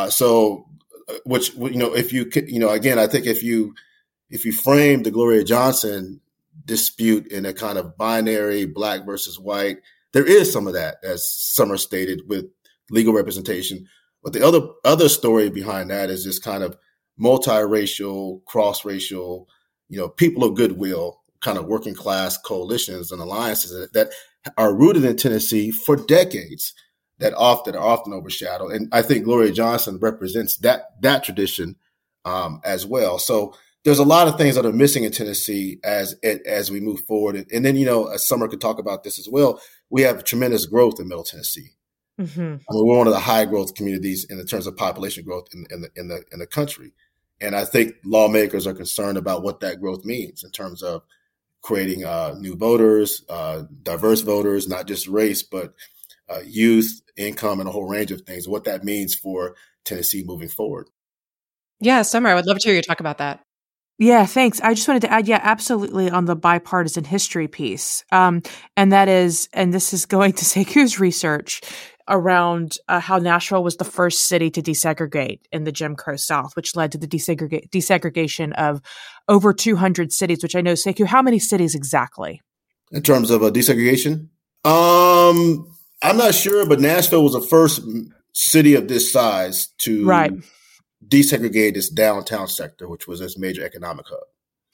S5: Which if you again, I think if you frame the Gloria Johnson dispute in a kind of binary Black versus white, there is some of that, as Summer stated, with legal representation. But the other story behind that is this kind of multiracial, cross-racial, people of goodwill, kind of working class coalitions and alliances that are rooted in Tennessee for decades, that are often overshadowed. And I think Gloria Johnson represents that tradition as well. So there's a lot of things that are missing in Tennessee as we move forward. And then, as Summer could talk about this as well, we have tremendous growth in Middle Tennessee. Mm-hmm. I mean, we're one of the high growth communities in terms of population growth in the country. And I think lawmakers are concerned about what that growth means in terms of creating new voters, diverse voters, not just race, but youth, income, and a whole range of things, what that means for Tennessee moving forward.
S4: Yeah, Summer, I would love to hear you talk about that.
S3: Yeah, thanks. I just wanted to add, absolutely, on the bipartisan history piece. And this is going to Sekou's research around how Nashville was the first city to desegregate in the Jim Crow South, which led to the desegregation of over 200 cities, which I know, Sekou, how many cities exactly?
S5: In terms of desegregation? I'm not sure, but Nashville was the first city of this size to desegregate its downtown sector, which was its major economic hub.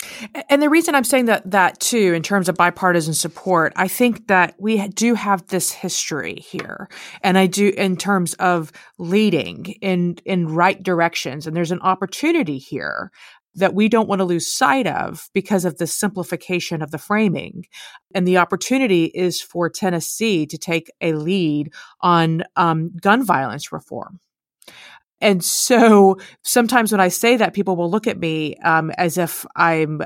S3: And the reason I'm saying that too, in terms of bipartisan support, I think that we do have this history here, and I do in terms of leading in right directions. And there's an opportunity here that we don't want to lose sight of because of the simplification of the framing. And the opportunity is for Tennessee to take a lead on gun violence reform. And so sometimes when I say that, people will look at me as if I'm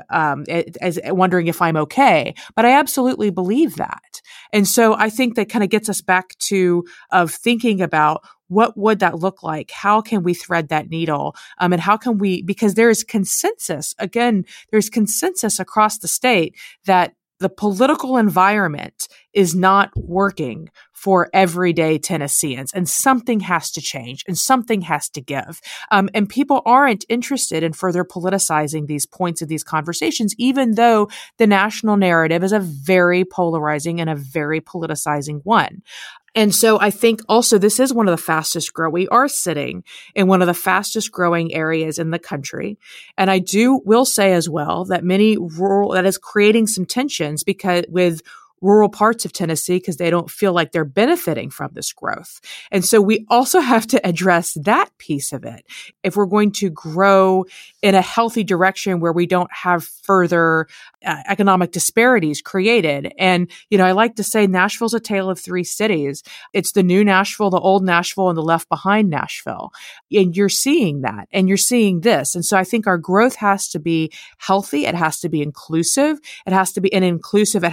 S3: as wondering if I'm okay. But I absolutely believe that. And so I think that kind of gets us back to thinking about what would that look like? How can we thread that needle? And how can we, because there is consensus, again, there's consensus across the state that the political environment is not working for everyday Tennesseans, and something has to change and something has to give. And people aren't interested in further politicizing these points of these conversations, even though the national narrative is a very polarizing and a very politicizing one. And so I think also this is one of the fastest growing. We are sitting in one of the fastest growing areas in the country. And I will say as well that that is creating some tensions with rural parts of Tennessee because they don't feel like they're benefiting from this growth. And so we also have to address that piece of it. If we're going to grow in a healthy direction where we don't have further economic disparities created. And, I like to say Nashville's a tale of three cities. It's the new Nashville, the old Nashville, and the left behind Nashville. And you're seeing that, and you're seeing this. And so I think our growth has to be healthy. It has to be inclusive. It has to be inclusive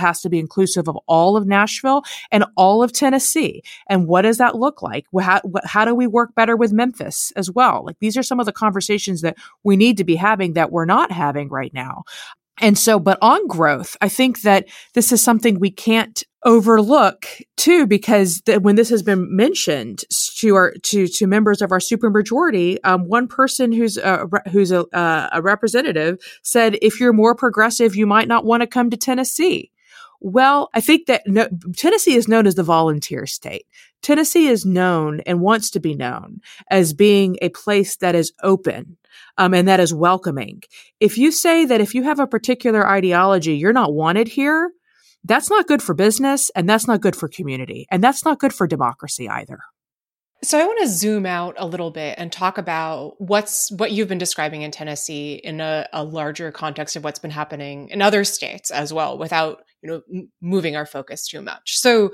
S3: of all of Nashville and all of Tennessee. And what does that look like? How do we work better with Memphis as well? Like, these are some of the conversations that we need to be having that we're not having right now. And so, but on growth, I think that this is something we can't overlook too, because when this has been mentioned to members of our supermajority, one person who's a representative said, if you're more progressive, you might not want to come to Tennessee. Well, I think that Tennessee is known as the volunteer state. Tennessee is known and wants to be known as being a place that is open and that is welcoming. If you say that if you have a particular ideology, you're not wanted here, that's not good for business, and that's not good for community, and that's not good for democracy either.
S4: So I want to zoom out a little bit and talk about what you've been describing in Tennessee in a larger context of what's been happening in other states as well, without moving our focus too much. So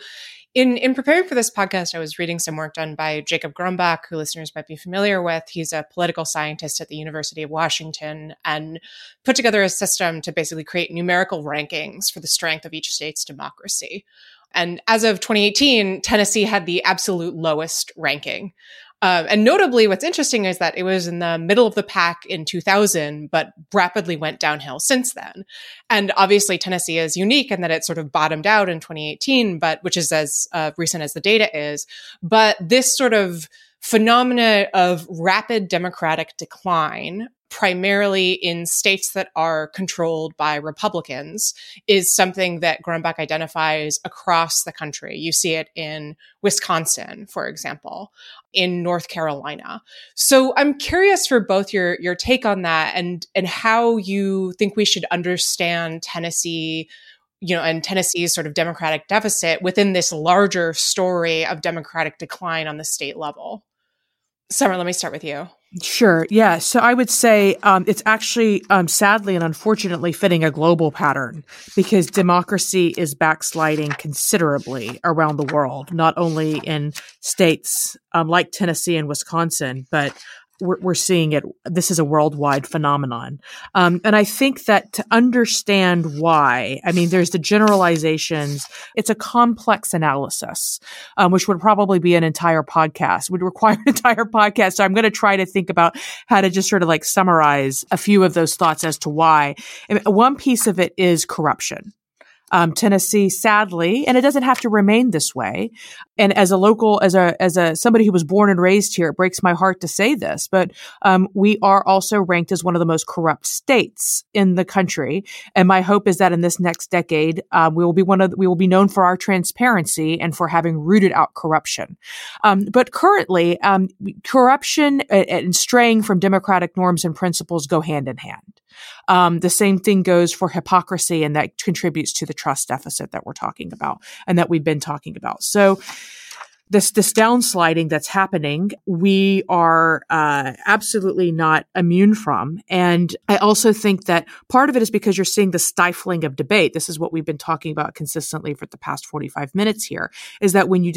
S4: in preparing for this podcast, I was reading some work done by Jacob Grumbach, who listeners might be familiar with. He's a political scientist at the University of Washington and put together a system to basically create numerical rankings for the strength of each state's democracy. And as of 2018, Tennessee had the absolute lowest ranking. And notably, what's interesting is that it was in the middle of the pack in 2000, but rapidly went downhill since then. And obviously, Tennessee is unique in that it sort of bottomed out in 2018, but which is as recent as the data is. But this sort of phenomena of rapid democratic decline, primarily in states that are controlled by Republicans, is something that Grumbach identifies across the country. You see it in Wisconsin, for example, in North Carolina. So I'm curious for both your take on that and how you think we should understand Tennessee, and Tennessee's sort of democratic deficit within this larger story of democratic decline on the state level. Summer, let me start with you.
S3: Sure. Yeah. So I would say it's actually sadly and unfortunately fitting a global pattern because democracy is backsliding considerably around the world, not only in states like Tennessee and Wisconsin, but we're seeing it. This is a worldwide phenomenon. And I think that to understand why, there's the generalizations. It's a complex analysis, which would probably be an entire podcast, would require an entire podcast. So I'm going to try to think about how to just sort of summarize a few of those thoughts as to why. One piece of it is corruption. Tennessee, sadly, and it doesn't have to remain this way. And as a local, as somebody who was born and raised here, it breaks my heart to say this, but we are also ranked as one of the most corrupt states in the country. And my hope is that in this next decade, we will be known for our transparency and for having rooted out corruption. But currently, corruption and straying from democratic norms and principles go hand in hand. The same thing goes for hypocrisy, and that contributes to the trust deficit that we're talking about and that we've been talking about. So this downsliding that's happening, we are absolutely not immune from. And I also think that part of it is because you're seeing the stifling of debate. This is what we've been talking about consistently for the past 45 minutes here, is that when you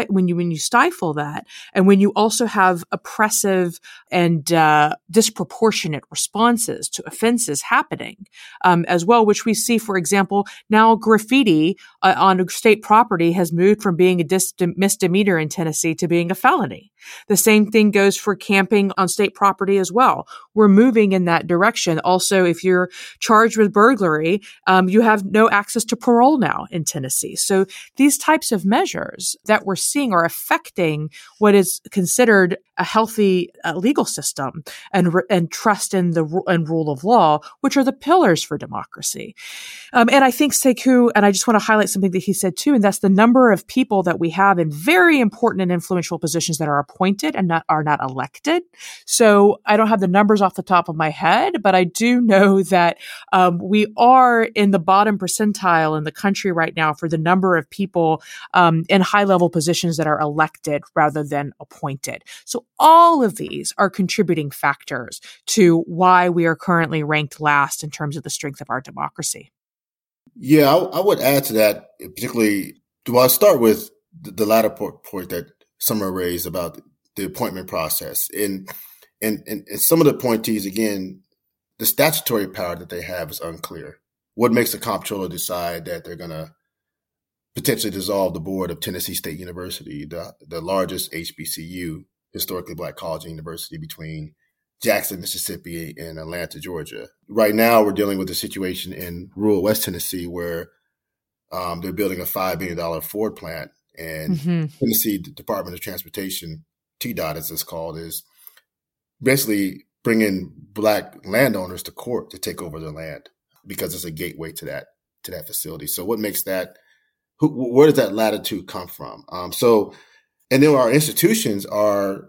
S3: stifle that, and when you also have oppressive and disproportionate responses to offenses happening as well, which we see, for example, now graffiti on state property has moved from being a misdemeanor in Tennessee to being a felony. The same thing goes for camping on state property as well. We're moving in that direction. Also, if you're charged with burglary, you have no access to parole now in Tennessee. So these types of measures that we're seeing are affecting what is considered a healthy legal system and trust in and rule of law, which are the pillars for democracy. And I think Sekou, and I just want to highlight something that he said too, and that's the number of people that we have in very important and influential positions that are appointed and are not elected. So I don't have the numbers off the top of my head, but I do know that we are in the bottom percentile in the country right now for the number of people in high-level positions that are elected rather than appointed. So all of these are contributing factors to why we are currently ranked last in terms of the strength of our democracy.
S5: Yeah, I would add to that, particularly, I'll start with the latter point that Summer raised about the appointment process. And some of the appointees, again, the statutory power that they have is unclear. What makes a comptroller decide that they're going to potentially dissolve the board of Tennessee State University, the largest HBCU, historically Black college and university, between Jackson, Mississippi, and Atlanta, Georgia. Right now, we're dealing with a situation in rural West Tennessee where they're building a $5 billion Ford plant, and Tennessee Department of Transportation, TDOT as it's called, is basically bringing Black landowners to court to take over their land because it's a gateway to that facility. So what makes that? Where does that latitude come from? And then our institutions are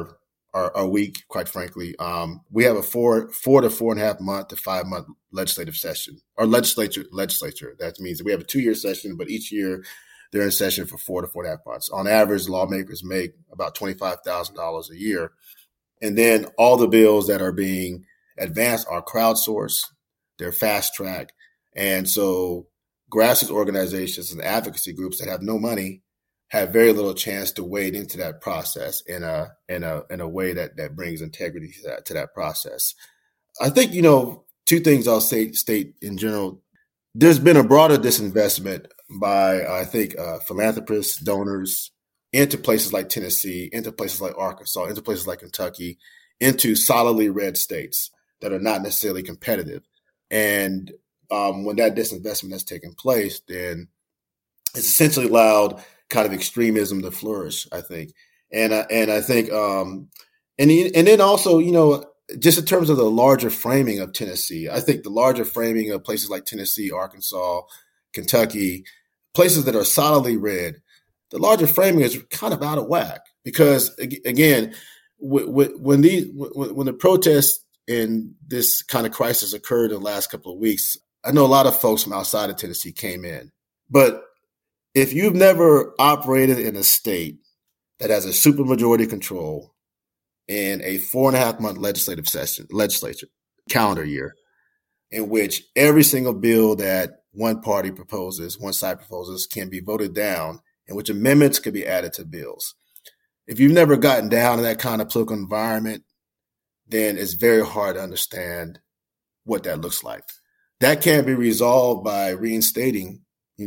S5: weak, quite frankly. We have a 4 to 4.5 month to 5 month legislative session or legislature. That means that we have a 2-year session, but each year they're in session for 4 to 4.5 months. On average, lawmakers make about $25,000 a year. And then all the bills that are being advanced are crowdsourced, they're fast track. And so grassroots organizations and advocacy groups that have no money have very little chance to wade into that process in a way that brings integrity to that process. I think, two things I'll state in general. There's been a broader disinvestment by, I think, philanthropists, donors into places like Tennessee, into places like Arkansas, into places like Kentucky, into solidly red states that are not necessarily competitive. And when that disinvestment has taken place, then it's essentially allowed kind of extremism to flourish, I think. And I think, and then also, just in terms of the larger framing of Tennessee, I think the larger framing of places like Tennessee, Arkansas, Kentucky, places that are solidly red, the larger framing is kind of out of whack because, again, when the protests and this kind of crisis occurred in the last couple of weeks, I know a lot of folks from outside of Tennessee came in. But if you've never operated in a state that has a supermajority control in a 4.5-month legislature calendar year, in which every single bill that one side proposes can be voted down, in which amendments could be added to bills. If you've never gotten down in that kind of political environment, then it's very hard to understand what that looks like. That can't be resolved by reinstating,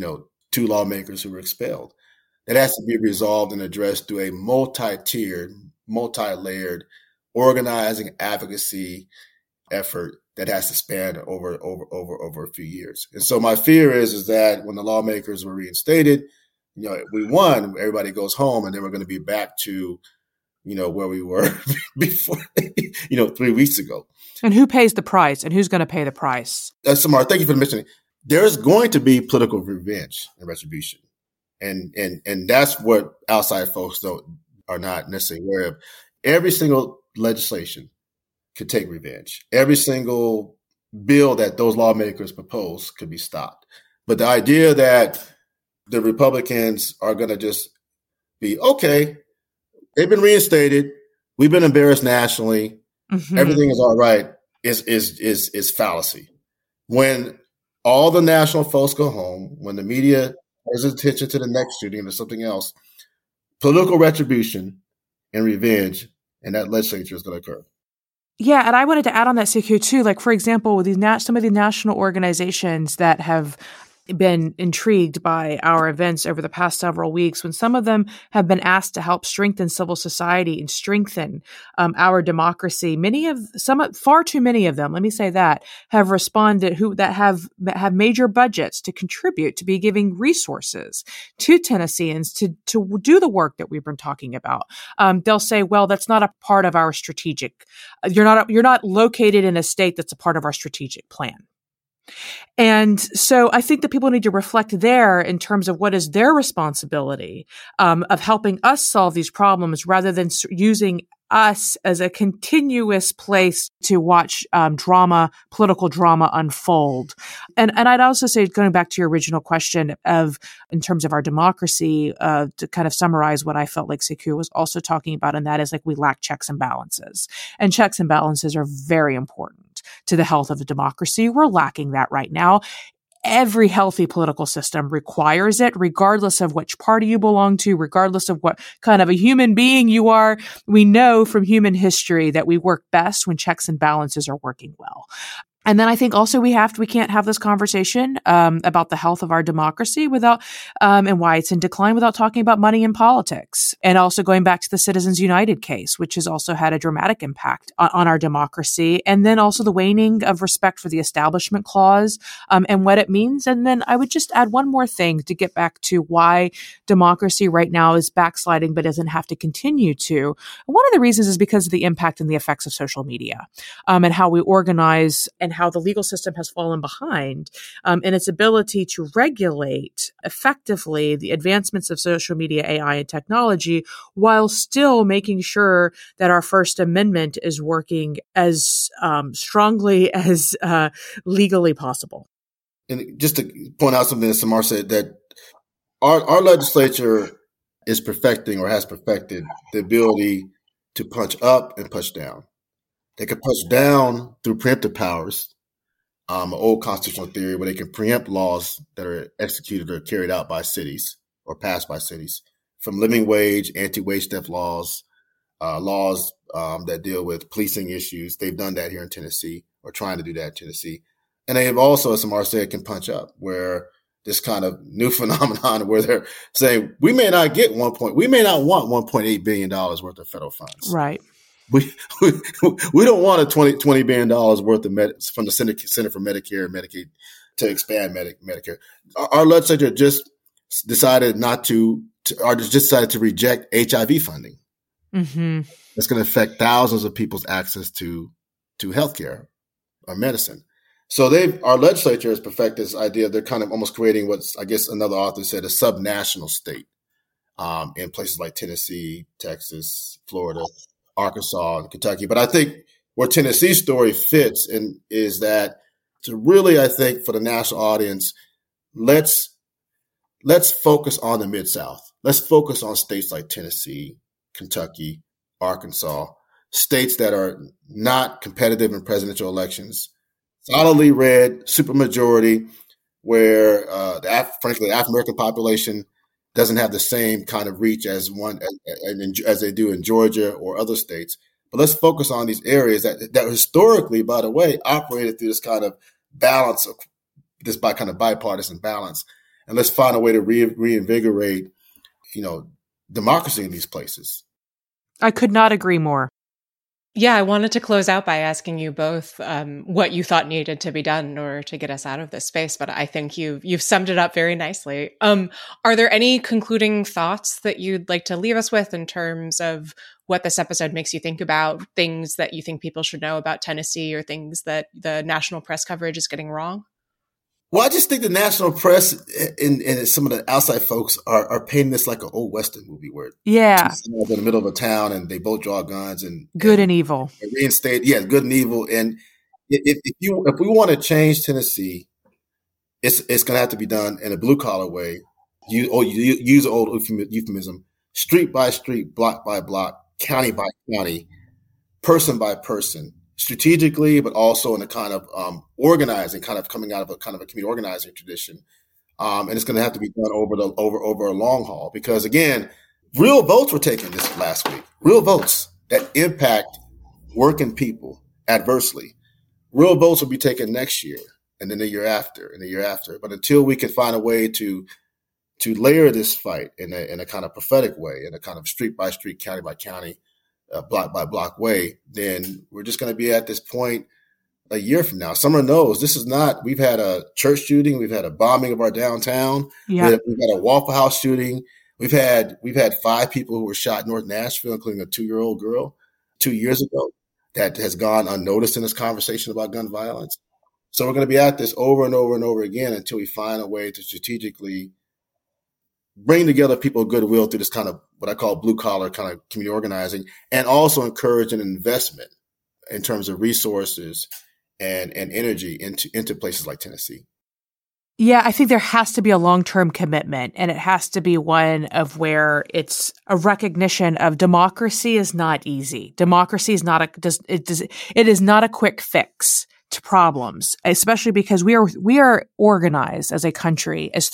S5: 2 lawmakers who were expelled. That has to be resolved and addressed through a multi-tiered, multi-layered organizing advocacy effort that has to span over a few years. And so my fear is that when the lawmakers were reinstated, we won, everybody goes home, and then we're going to be back to, where we were before, 3 weeks ago.
S3: And who pays the price, and who's going to pay the price?
S5: Samar, thank you for mentioning. There's going to be political revenge and retribution. And that's what outside folks are not necessarily aware of. Every single legislation could take revenge. Every single bill that those lawmakers propose could be stopped. But the idea that the Republicans are going to just be, okay, they've been reinstated, we've been embarrassed nationally, everything is all right, is fallacy. When all the national folks go home, when the media pays attention to the next shooting or something else, political retribution and revenge in that legislature is going to occur.
S3: Yeah, and I wanted to add on that, CQ, too. Like, for example, with some of the national organizations that have been intrigued by our events over the past several weeks, when some of them have been asked to help strengthen civil society and strengthen our democracy, far too many of them, let me say that, have responded that have major budgets to contribute, to be giving resources to Tennesseans to do the work that we've been talking about. They'll say, well, that's not a part of our strategic, you're not located in a state that's a part of our strategic plan. And so I think that people need to reflect there in terms of what is their responsibility of helping us solve these problems rather than using us as a continuous place to watch political drama unfold. And I'd also say, going back to your original question in terms of our democracy, to kind of summarize what I felt like CQ was also talking about, and that is like we lack checks and balances. And checks and balances are very important to the health of a democracy. We're lacking that right now. Every healthy political system requires it, regardless of which party you belong to, regardless of what kind of a human being you are. We know from human history that we work best when checks and balances are working well. And then I think also we can't have this conversation about the health of our democracy without and why it's in decline without talking about money in politics. And also going back to the Citizens United case, which has also had a dramatic impact on our democracy. And then also the waning of respect for the Establishment Clause and what it means. And then I would just add one more thing to get back to why democracy right now is backsliding but doesn't have to continue to. And one of the reasons is because of the impact and the effects of social media and how we organize and how the legal system has fallen behind in its ability to regulate effectively the advancements of social media, AI, and technology, while still making sure that our First Amendment is working as strongly as legally possible.
S5: And just to point out something that Samar said, that our legislature is perfecting or has perfected the ability to punch up and punch down. They can punch down through preemptive powers, an old constitutional theory where they can preempt laws that are executed or carried out by cities or passed by cities, from living wage, anti-wage theft laws, laws that deal with policing issues. They've done that here in Tennessee, or trying to do that in Tennessee. And they have also, as Samar said, can punch up, where this kind of new phenomenon where they're saying we may not want $1.8 billion worth of federal funds.
S3: Right.
S5: We don't want $20 billion worth of from the Center for Medicare and Medicaid to expand Medicare. Our legislature just decided decided to reject HIV funding.
S3: Mm-hmm.
S5: That's going to affect thousands of people's access to healthcare or medicine. So our legislature has perfected this idea. They're kind of almost creating what's, I guess, another author said, a subnational state in places like Tennessee, Texas, Florida, Arkansas, and Kentucky. But I think where Tennessee's story fits is that to really, I think, for the national audience, let's focus on the Mid-South. Let's focus on states like Tennessee, Kentucky, Arkansas, states that are not competitive in presidential elections, solidly red, supermajority, where frankly, the African-American population doesn't have the same kind of reach as they do in Georgia or other states. But let's focus on these areas that historically, by the way, operated through this kind of balance, this kind of bipartisan balance. And let's find a way to reinvigorate, democracy in these places.
S3: I could not agree more.
S4: Yeah, I wanted to close out by asking you both what you thought needed to be done in order to get us out of this space, but I think you've summed it up very nicely. Are there any concluding thoughts that you'd like to leave us with in terms of what this episode makes you think about, things that you think people should know about Tennessee, or things that the national press coverage is getting wrong?
S5: Well, I just think the national press and some of the outside folks are painting this like an old Western movie where someone's in the middle of a town and they both draw guns and
S3: good and evil.
S5: Reinstate, good and evil. And if we want to change Tennessee, it's going to have to be done in a blue collar way. You use an old euphemism: street by street, block by block, county by county, person by person. Strategically, but also in a kind of organizing, kind of coming out of a kind of a community organizing tradition, and it's going to have to be done over a long haul. Because again, real votes were taken this last week. Real votes that impact working people adversely. Real votes will be taken next year, and then the year after, and the year after. But until we can find a way to layer this fight in a kind of prophetic way, in a kind of street by street, county by county, block by block way, then we're just going to be at this point a year from now. Summer knows this is not, we've had a church shooting. We've had a bombing of our downtown. Yeah. We've had a Waffle House shooting. We've had 5 people who were shot in North Nashville, including a 2-year-old girl 2 years ago, that has gone unnoticed in this conversation about gun violence. So we're going to be at this over and over and over again until we find a way to strategically bring together people of goodwill through this kind of what I call blue collar kind of community organizing, and also encourage an investment in terms of resources and energy into places like Tennessee.
S3: Yeah, I think there has to be a long-term commitment, and it has to be one of where it's a recognition of democracy is not easy. Democracy is not it is not a quick fix to problems, especially because we are organized as a country as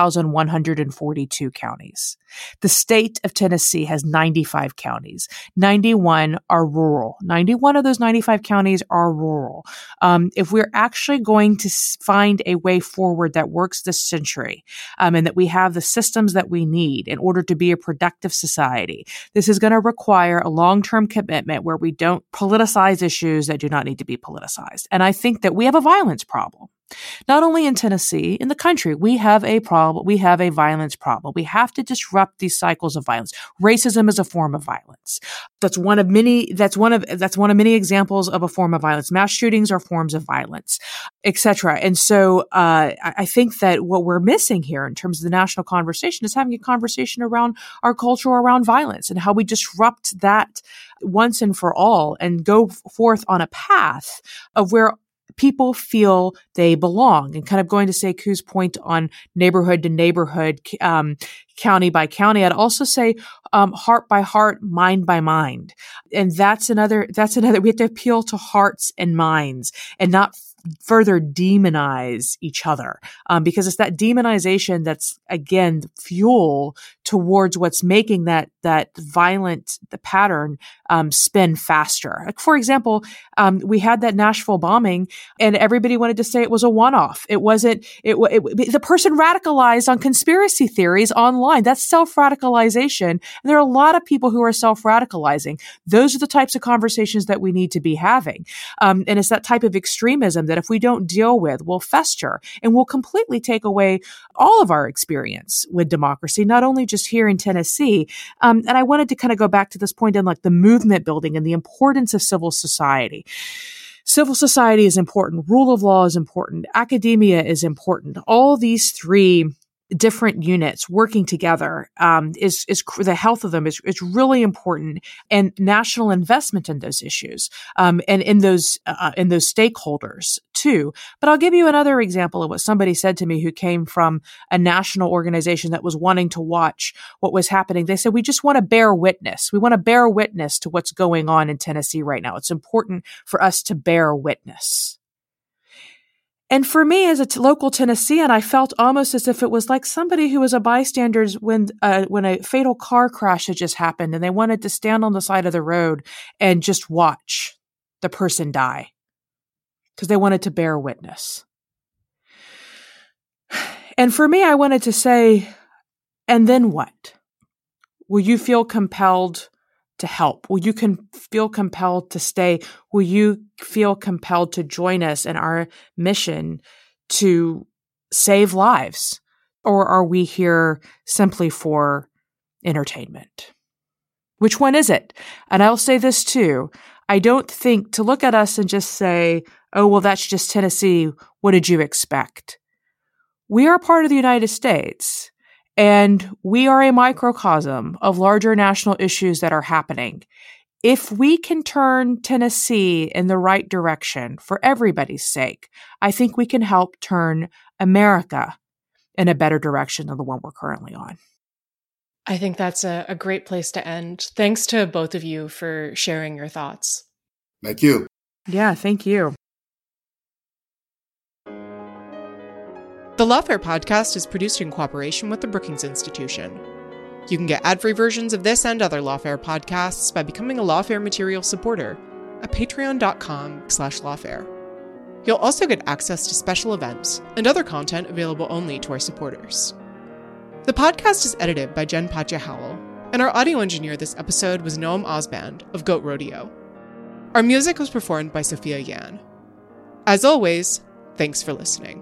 S3: 3,142 counties. The state of Tennessee has 95 counties. 91 are rural. 91 of those 95 counties are rural. If we're actually going to find a way forward that works this century, and that we have the systems that we need in order to be a productive society, this is going to require a long-term commitment where we don't politicize issues that do not need to be politicized. And I think that we have a violence problem. Not only in Tennessee, in the country, we have a problem. We have a violence problem. We have to disrupt these cycles of violence. Racism is a form of violence. That's one of many examples of a form of violence. Mass shootings are forms of violence, etc. And so, I think that what we're missing here in terms of the national conversation is having a conversation around our culture around violence and how we disrupt that once and for all and go forth on a path of where people feel they belong. And kind of going to Sekou's point on neighborhood to neighborhood, county by county, I'd also say heart by heart, mind by mind. And that's another, we have to appeal to hearts and minds and not further demonize each other, because it's that demonization that's, again, fuel towards what's making that violent pattern spin faster. Like, for example, we had that Nashville bombing, and everybody wanted to say it was a one-off. It wasn't. The person radicalized on conspiracy theories online. That's self-radicalization, and there are a lot of people who are self-radicalizing. Those are the types of conversations that we need to be having, and it's that type of extremism that if we don't deal with, will fester and will completely take away all of our experience with democracy, not only just here in Tennessee. And I wanted to kind of go back to this point in like the movement building and the importance of civil society. Civil society is important. Rule of law is important. Academia is important. All these three different units working together is the health of them is really important, and national investment in those issues and in those stakeholders too. But I'll give you another example of what somebody said to me who came from a national organization that was wanting to watch what was happening. They said, we just want to bear witness. We want to bear witness to what's going on in Tennessee right now. It's important for us to bear witness. And for me, as a local Tennessean, I felt almost as if it was like somebody who was a bystander when a fatal car crash had just happened, and they wanted to stand on the side of the road and just watch the person die because they wanted to bear witness. And for me, I wanted to say, and then what? Will you feel compelled to help? Will you feel compelled to stay? Will you feel compelled to join us in our mission to save lives? Or are we here simply for entertainment? Which one is it? And I'll say this too. I don't think to look at us and just say, oh, well, that's just Tennessee. What did you expect? We are part of the United States. And we are a microcosm of larger national issues that are happening. If we can turn Tennessee in the right direction for everybody's sake, I think we can help turn America in a better direction than the one we're currently on.
S4: I think that's a great place to end. Thanks to both of you for sharing your thoughts.
S5: Thank you.
S3: Yeah, thank you.
S4: The Lawfare podcast is produced in cooperation with the Brookings Institution. You can get ad-free versions of this and other Lawfare podcasts by becoming a Lawfare Material supporter at patreon.com/lawfare. You'll also get access to special events and other content available only to our supporters. The podcast is edited by Jen Patja Howell, and our audio engineer this episode was Noam Osband of Goat Rodeo. Our music was performed by Sophia Yan. As always, thanks for listening.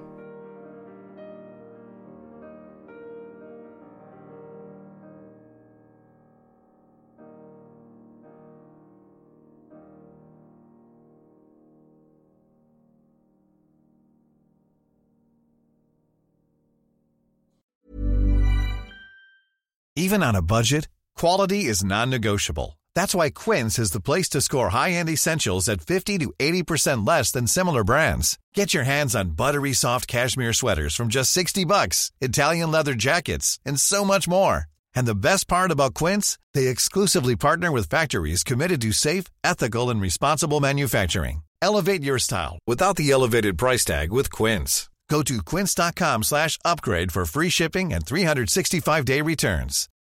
S9: Even on a budget, quality is non-negotiable. That's why Quince is the place to score high-end essentials at 50 to 80% less than similar brands. Get your hands on buttery soft cashmere sweaters from just $60, Italian leather jackets, and so much more. And the best part about Quince, they exclusively partner with factories committed to safe, ethical, and responsible manufacturing. Elevate your style without the elevated price tag with Quince. Go to quince.com/upgrade for free shipping and 365-day returns.